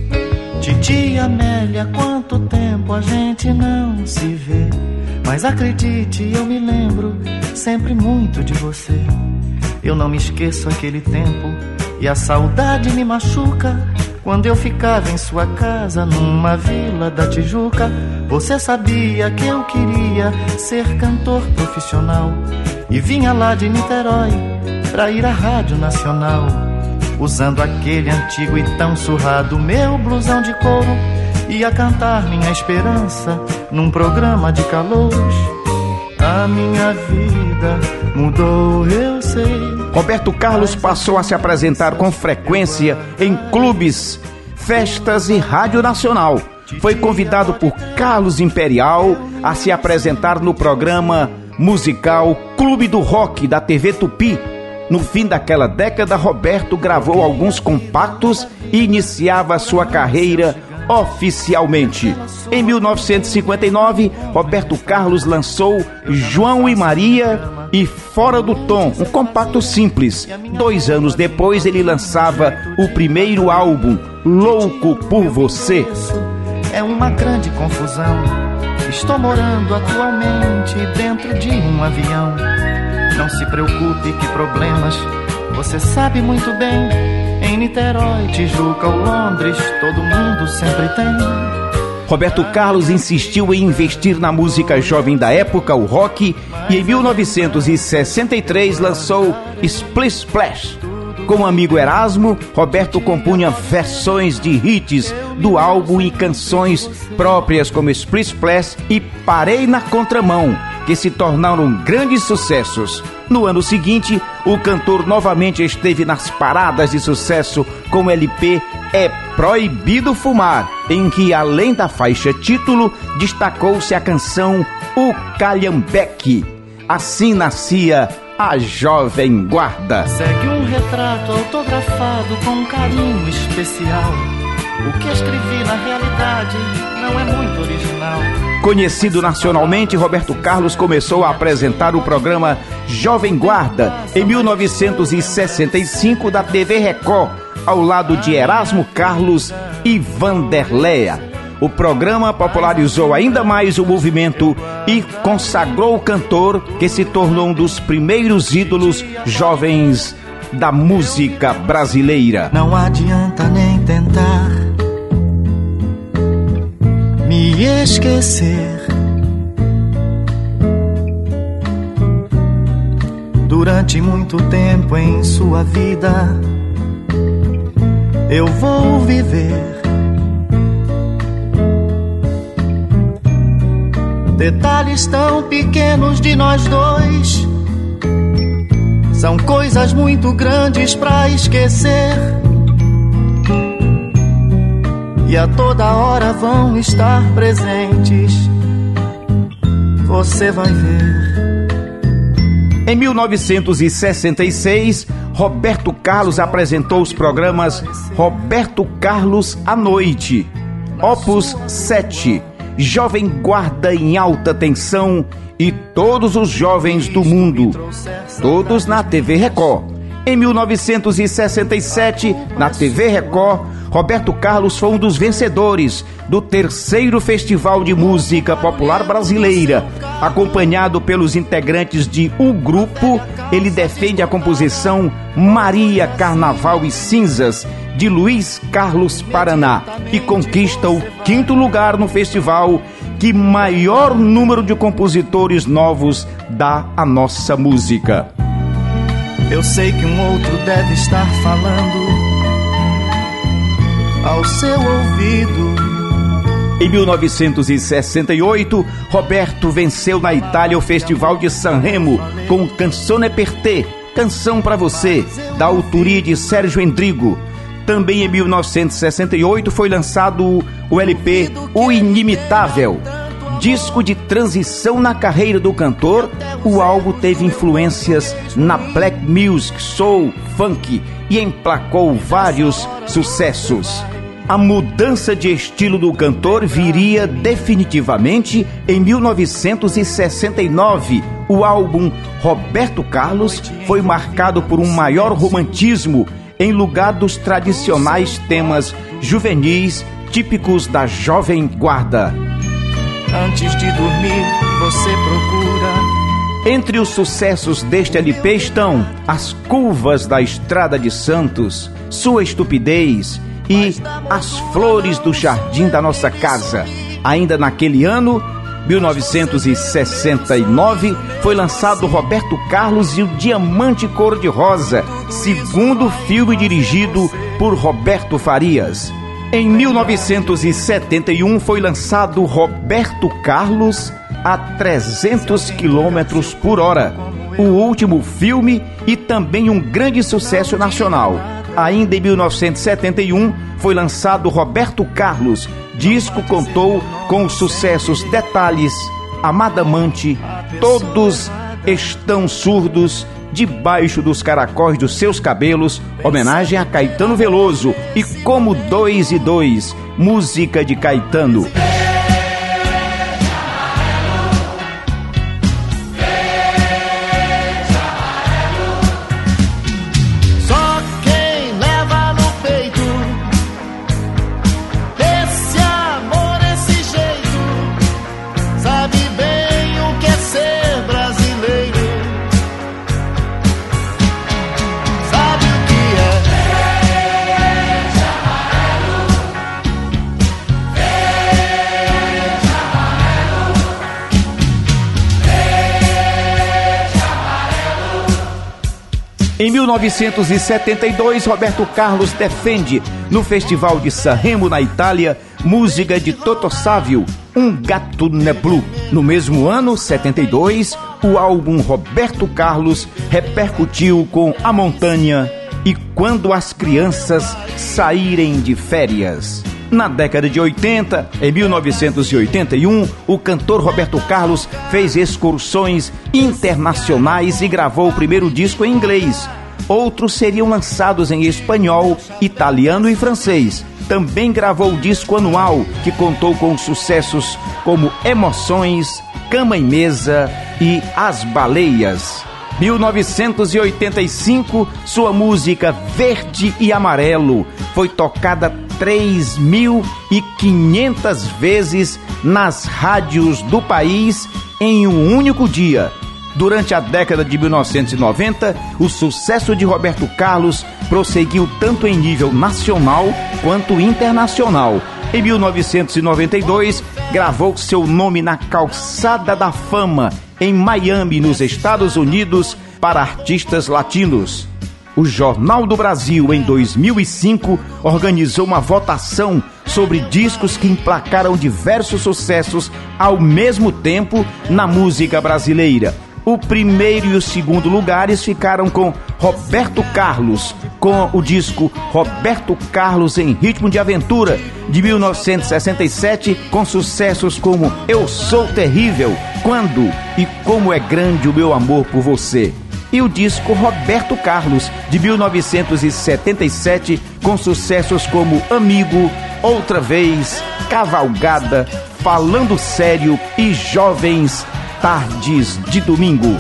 Titia Amélia, quanto tempo a gente não se vê. Mas acredite, eu me lembro sempre muito de você. Eu não me esqueço aquele tempo e a saudade me machuca. Quando eu ficava em sua casa, numa vila da Tijuca, você sabia que eu queria ser cantor profissional e vinha lá de Niterói pra ir à Rádio Nacional, usando aquele antigo e tão surrado meu blusão de couro, ia cantar Minha Esperança num programa de calouros. A minha vida mudou, eu sei. Roberto Carlos passou a se apresentar com frequência em clubes, festas e rádio nacional. foi convidado por Carlos Imperial a se apresentar no programa musical Clube do Rock da T V Tupi. No fim daquela década, Roberto gravou alguns compactos e iniciava sua carreira oficialmente. Em mil novecentos e cinquenta e nove, Roberto Carlos lançou João e Maria e Fora do Tom, um compacto simples. Dois anos depois, ele lançava o primeiro álbum, Louco por Você. É uma grande confusão. Estou morando atualmente dentro de um avião. Não se preocupe, que problemas você sabe muito bem. Em Niterói, Tijuca ou Londres, todo mundo sempre tem. Roberto Carlos insistiu em investir na música jovem da época, o rock, e em mil novecentos e sessenta e três lançou Splish Splash. Com o amigo Erasmo, Roberto compunha versões de hits do álbum e canções próprias como Splish Splash e Parei na Contramão, que se tornaram grandes sucessos. No ano seguinte, o cantor novamente esteve nas paradas de sucesso com o L P É Proibido Fumar, em que, além da faixa título, destacou-se a canção O Calhambeque. Assim nascia a Jovem Guarda. Segue um retrato autografado com um carinho especial. O que escrevi na realidade não é muito original. Conhecido nacionalmente, Roberto Carlos começou a apresentar o programa Jovem Guarda em mil novecentos e sessenta e cinco da T V Record, ao lado de Erasmo Carlos e Vanderléa. O programa popularizou ainda mais o movimento e consagrou o cantor, que se tornou um dos primeiros ídolos jovens da música brasileira. Não adianta nem tentar me esquecer. Durante muito tempo em sua vida eu vou viver. Detalhes tão pequenos de nós dois são coisas muito grandes pra esquecer. E a toda hora vão estar presentes. Você vai ver. Em mil novecentos e sessenta e seis, Roberto Carlos apresentou os programas Roberto Carlos à Noite, Opus sete, Jovem Guarda em Alta Tensão e Todos os Jovens do Mundo, todos na T V Record. Em mil novecentos e sessenta e sete, na T V Record, Roberto Carlos foi um dos vencedores do terceiro Festival de Música Popular Brasileira. Acompanhado pelos integrantes de O Grupo, ele defende a composição Maria, Carnaval e Cinzas, de Luiz Carlos Paraná, e conquista o quinto lugar no festival, que maior número de compositores novos dá à nossa música. Eu sei que um outro deve estar falando ao seu ouvido. Em mil novecentos e sessenta e oito, Roberto venceu na Itália o Festival de Sanremo com Canzone per te, Canção pra Você, da autoria de Sérgio Endrigo. Também em mil novecentos e sessenta e oito foi lançado o L P O Inimitável. Disco de transição na carreira do cantor, o álbum teve influências na black music, soul, funk e emplacou vários sucessos. A mudança de estilo do cantor viria definitivamente em mil novecentos e sessenta e nove. O álbum Roberto Carlos foi marcado por um maior romantismo em lugar dos tradicionais temas juvenis típicos da Jovem Guarda. Antes de dormir, você procura. Entre os sucessos deste L P estão As Curvas da Estrada de Santos, Sua Estupidez e As Flores do Jardim da Nossa Casa. Ainda naquele ano, mil novecentos e sessenta e nove, foi lançado Roberto Carlos e o Diamante Cor-de-Rosa, segundo filme dirigido por Roberto Farias. Em mil novecentos e setenta e um foi lançado Roberto Carlos a trezentos quilômetros por hora, o último filme e também um grande sucesso nacional. Ainda em mil novecentos e setenta e um foi lançado Roberto Carlos. Disco contou com os sucessos Detalhes, Amada Amante, Todos Estão Surdos, Debaixo dos Caracóis dos Seus Cabelos, homenagem a Caetano Veloso, e Como Dois e Dois, música de Caetano. Em mil novecentos e setenta e dois, Roberto Carlos defende, no Festival de Sanremo, na Itália, música de Toto Sávio, Um Gato Neblu. No mesmo ano, setenta e dois, o álbum Roberto Carlos repercutiu com A Montanha e Quando as Crianças Saírem de Férias. Na década de oitenta, em mil novecentos e oitenta e um, o cantor Roberto Carlos fez excursões internacionais e gravou o primeiro disco em inglês. Outros seriam lançados em espanhol, italiano e francês. Também gravou o disco anual, que contou com sucessos como Emoções, Cama e Mesa e As Baleias. mil novecentos e oitenta e cinco, sua música Verde e Amarelo foi tocada três mil e quinhentas vezes nas rádios do país em um único dia. Durante a década de mil novecentos e noventa, o sucesso de Roberto Carlos prosseguiu tanto em nível nacional quanto internacional. Em mil novecentos e noventa e dois, gravou seu nome na Calçada da Fama, em Miami, nos Estados Unidos, para artistas latinos. O Jornal do Brasil, em dois mil e cinco, organizou uma votação sobre discos que emplacaram diversos sucessos ao mesmo tempo na música brasileira. O primeiro e o segundo lugares ficaram com Roberto Carlos, com o disco Roberto Carlos em Ritmo de Aventura, de mil novecentos e sessenta e sete, com sucessos como Eu Sou Terrível, Quando e Como é Grande o Meu Amor por Você. E o disco Roberto Carlos, de mil novecentos e setenta e sete, com sucessos como Amigo, Outra Vez, Cavalgada, Falando Sério e Jovens Tardes de Domingo.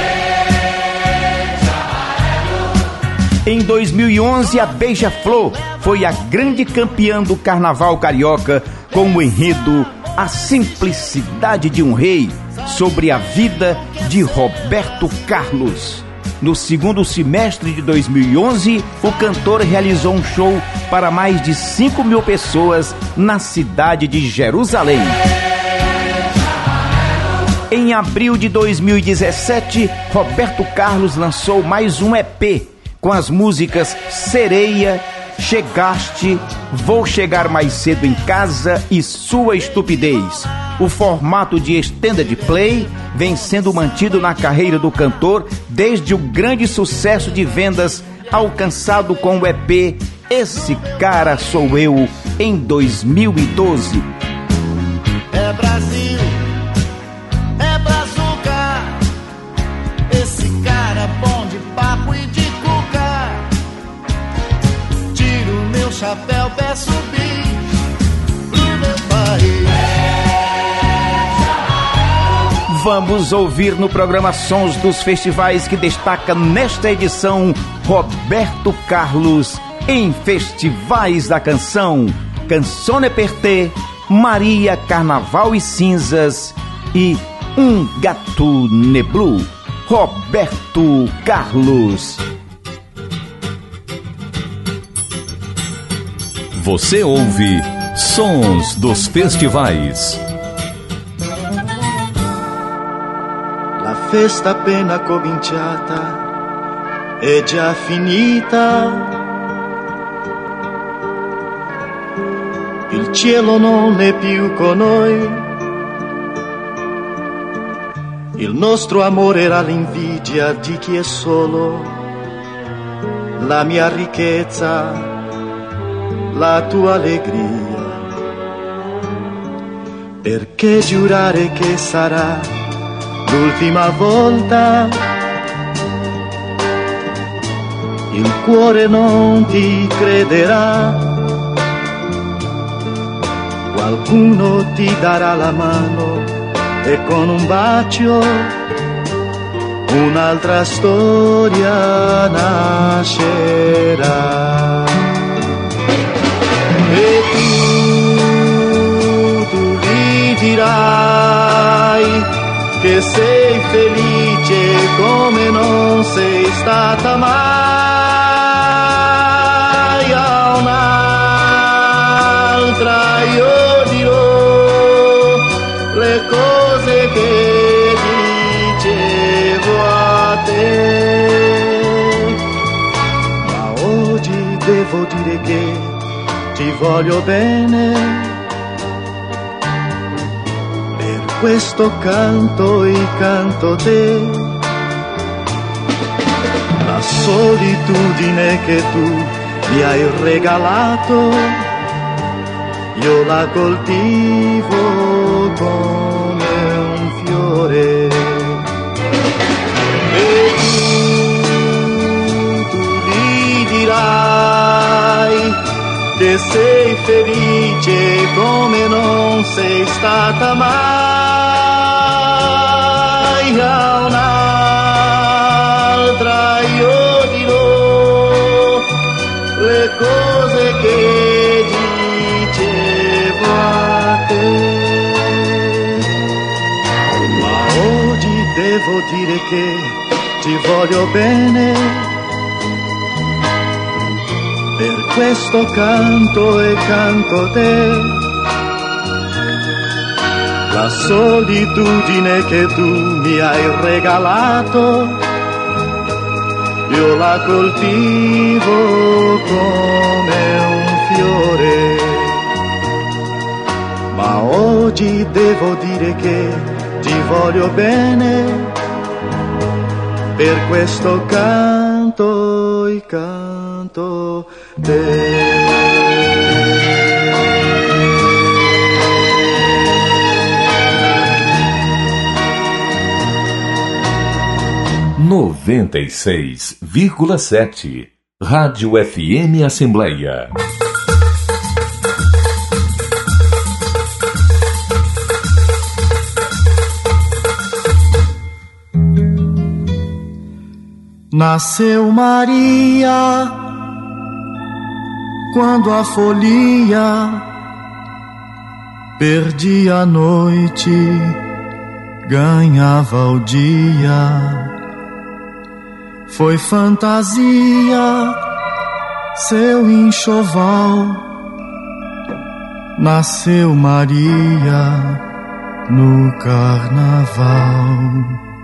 Em dois mil e onze, a Beija-Flor foi a grande campeã do Carnaval Carioca com o enredo A Simplicidade de um Rei, sobre a vida de Roberto Carlos. No segundo semestre de dois mil e onze, o cantor realizou um show para mais de cinco mil pessoas na cidade de Jerusalém. Em abril de dois mil e dezessete, Roberto Carlos lançou mais um E P com as músicas Sereia, Chegaste, Vou Chegar Mais Cedo em Casa e Sua Estupidez. O formato de extended play vem sendo mantido na carreira do cantor desde o grande sucesso de vendas alcançado com o E P Esse Cara Sou Eu, em dois mil e doze. É Brasil, é brazuca, esse cara bom de papo e de cuca. Tiro meu chapéu, peço bis pro meu país. Vamos ouvir no programa Sons dos Festivais, que destaca nesta edição Roberto Carlos em Festivais da Canção, Canzone per te, Maria, Carnaval e Cinzas e Um Gato Neblu. Roberto Carlos. Você ouve Sons dos Festivais. La festa appena cominciata è già finita. Il cielo non è più con noi. Il nostro amore era l'invidia di chi è solo. la mia ricchezza, la tua allegria. Perché giurare che sarà l'ultima volta? Il cuore non ti crederà, qualcuno ti darà la mano e con un bacio un'altra storia nascerà. E tu, tu gli dirai che sei felice come non sei stata mai a un'altra. Io dirò le cose che dicevo a te, ma oggi devo dire che ti voglio bene. Questo canto e canto te, la solitudine che tu mi hai regalato, io la coltivo come un fiore. E tu, tu gli dirai che sei felice come non sei stata mai a un'altra. Io dirò le cose che dicevo a te, ma oggi devo dire che ti voglio bene. Per questo canto e canto te, la solitudine che tu mi hai regalato, io la coltivo come un fiore. Ma oggi devo dire che ti voglio bene, per questo canto e canto te. noventa e seis vírgula sete Rádio F M Assembleia. Nasceu Maria quando a folia perdia a noite, ganhava o dia. Foi fantasia, seu enxoval. Nasceu Maria no carnaval.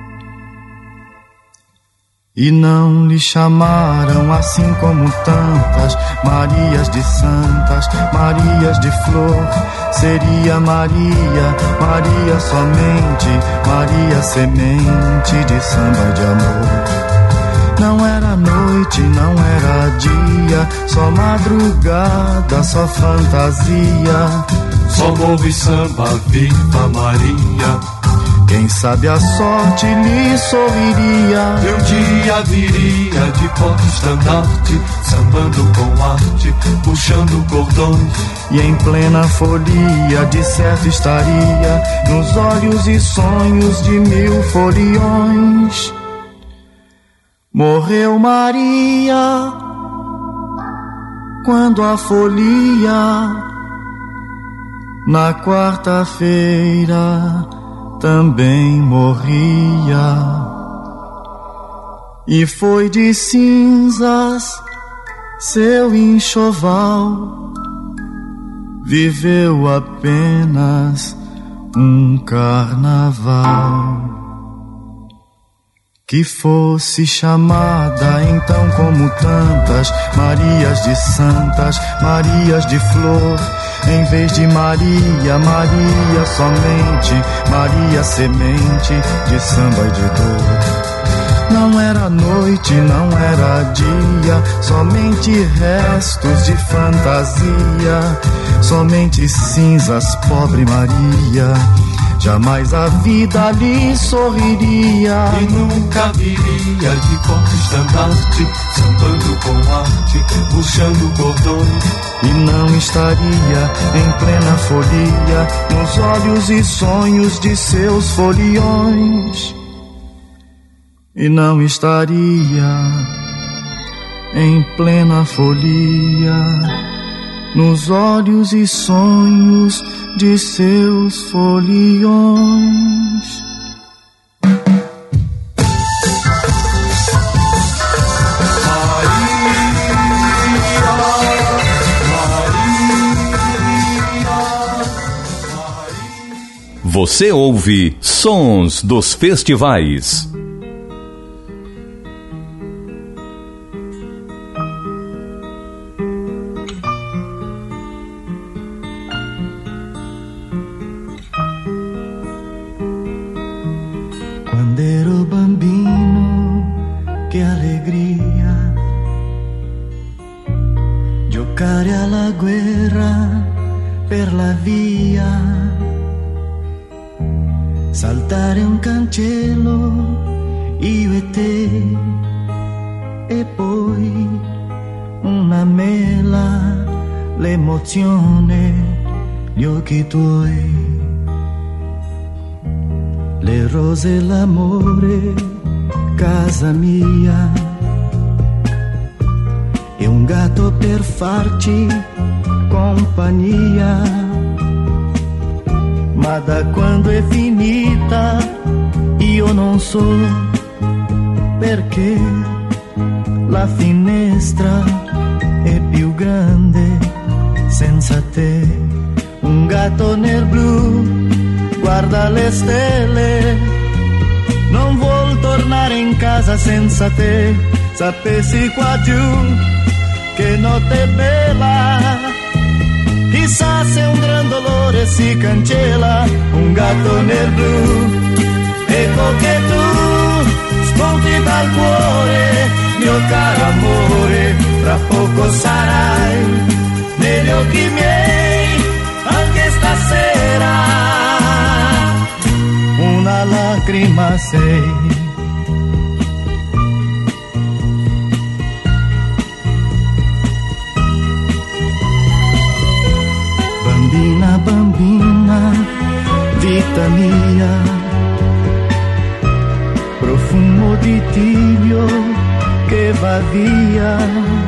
E não lhe chamaram assim como tantas Marias de santas, Marias de flor. Seria Maria, Maria somente, Maria semente de samba e de amor. Não era noite, não era dia, só madrugada, só fantasia. Só morro e samba, viva Maria. Quem sabe a sorte lhe sorriria. E um dia viria de porta-estandarte, sambando com arte, puxando cordões. E em plena folia de certo estaria, nos olhos e sonhos de mil foliões. Morreu Maria quando a folia na quarta-feira também morria. E foi de cinzas seu enxoval, viveu apenas um carnaval. Que fosse chamada então como tantas Marias de santas, Marias de flor. Em vez de Maria, Maria somente, Maria semente de samba e de dor. Não era noite, não era dia, somente restos de fantasia, somente cinzas, pobre Maria. Jamais a vida lhe sorriria e nunca viria de porta-estandarte, sambando com arte, puxando cordões. E não estaria em plena folia nos olhos e sonhos de seus foliões. E não estaria em plena folia nos olhos e sonhos de seus foliões. Você ouve Sons dos Festivais. Quando ero bambino, che allegria giocare alla guerra per la via, saltare un cancello, io e te, e poi una mela, l'emozione, gli occhi tuoi, le rose, l'amore, casa mia, e un gatto per farci compagnia. Ma da quando è finita io non so perché la finestra è più grande senza te. Un gatto nel blu guarda le stelle, non vuol tornare in casa senza te. Sapessi qua giù che notte bella, chissà se un gran dolore si cancella. Un gatto nel blu, ecco che tu spunti dal cuore, mio caro amore, tra poco sarai negli occhi miei anche stasera. Una lacrima sei. Bambina, bambina, vita mia, profumo di tibio che va via.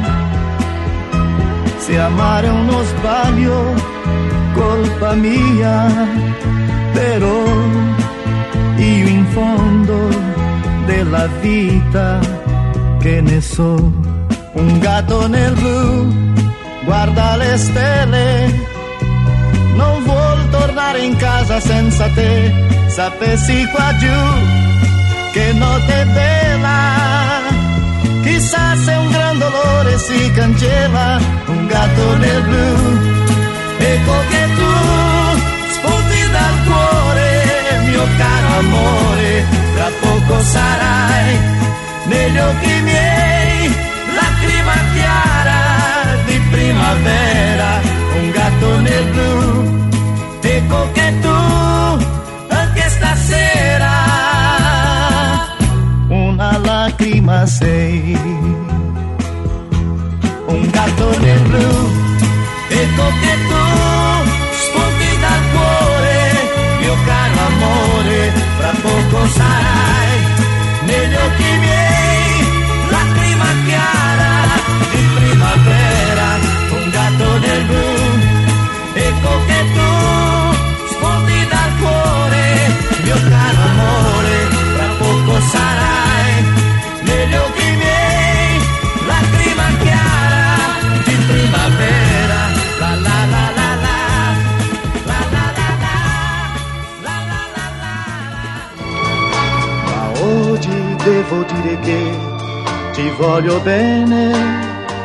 Se amare è uno sbaglio, colpa mia, però io in fondo della vita che ne so. Un gatto nel blu guarda le stelle, non vuol tornare in casa senza te. Sapessi qua giù che notte bella, chissà se un gran dolore si cancella. Un gatto nel blu, ecco che tu spunti dal cuore, mio caro amore, tra poco sarai negli occhi miei lacrima chiara di primavera. Un gatto nel blu, ecco che tu anche stasera una lacrima sei. Un gatto nel blu, ecco che tu spunti dal cuore, mio caro amore, fra poco sarai negli occhi miei lacrima chiara di primavera. Un gatto nel blu, ecco che tu spunti dal cuore, mio caro amore, tra poco sarai negli occhi miei lacrima chiara di primavera. La la la la la, la la la la, la la la la. Ma oggi devo dire che ti voglio bene,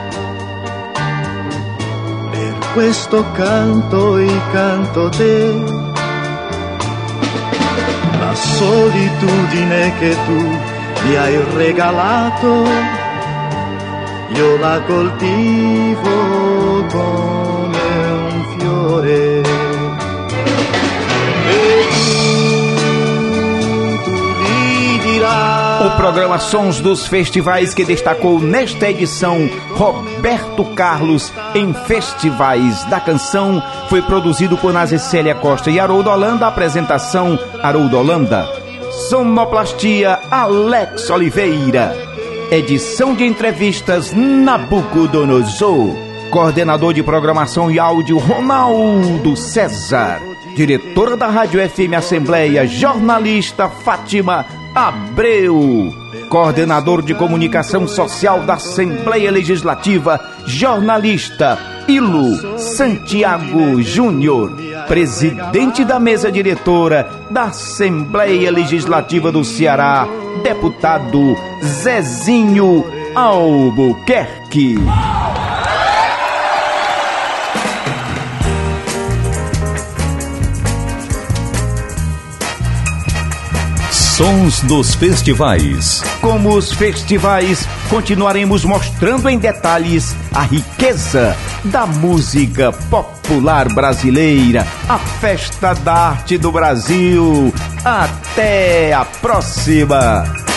questo canto e canto te. La solitudine che tu mi hai regalato, io la coltivo come un fiore. O programa Sons dos Festivais, que destacou nesta edição Roberto Carlos em Festivais da Canção, foi produzido por Nazé Célia Costa e Haroldo Holanda. Apresentação Haroldo Holanda. Sonoplastia Alex Oliveira. Edição de entrevistas Nabucodonosor. Coordenador de programação e áudio Ronaldo César. Diretora da Rádio F M Assembleia, jornalista Fátima Abreu. Coordenador de comunicação social da Assembleia Legislativa, jornalista Ilo Santiago Júnior. Presidente da mesa diretora da Assembleia Legislativa do Ceará, deputado Zezinho Albuquerque. Sons dos Festivais. Como os festivais, continuaremos mostrando em detalhes a riqueza da música popular brasileira, a festa da arte do Brasil. Até a próxima!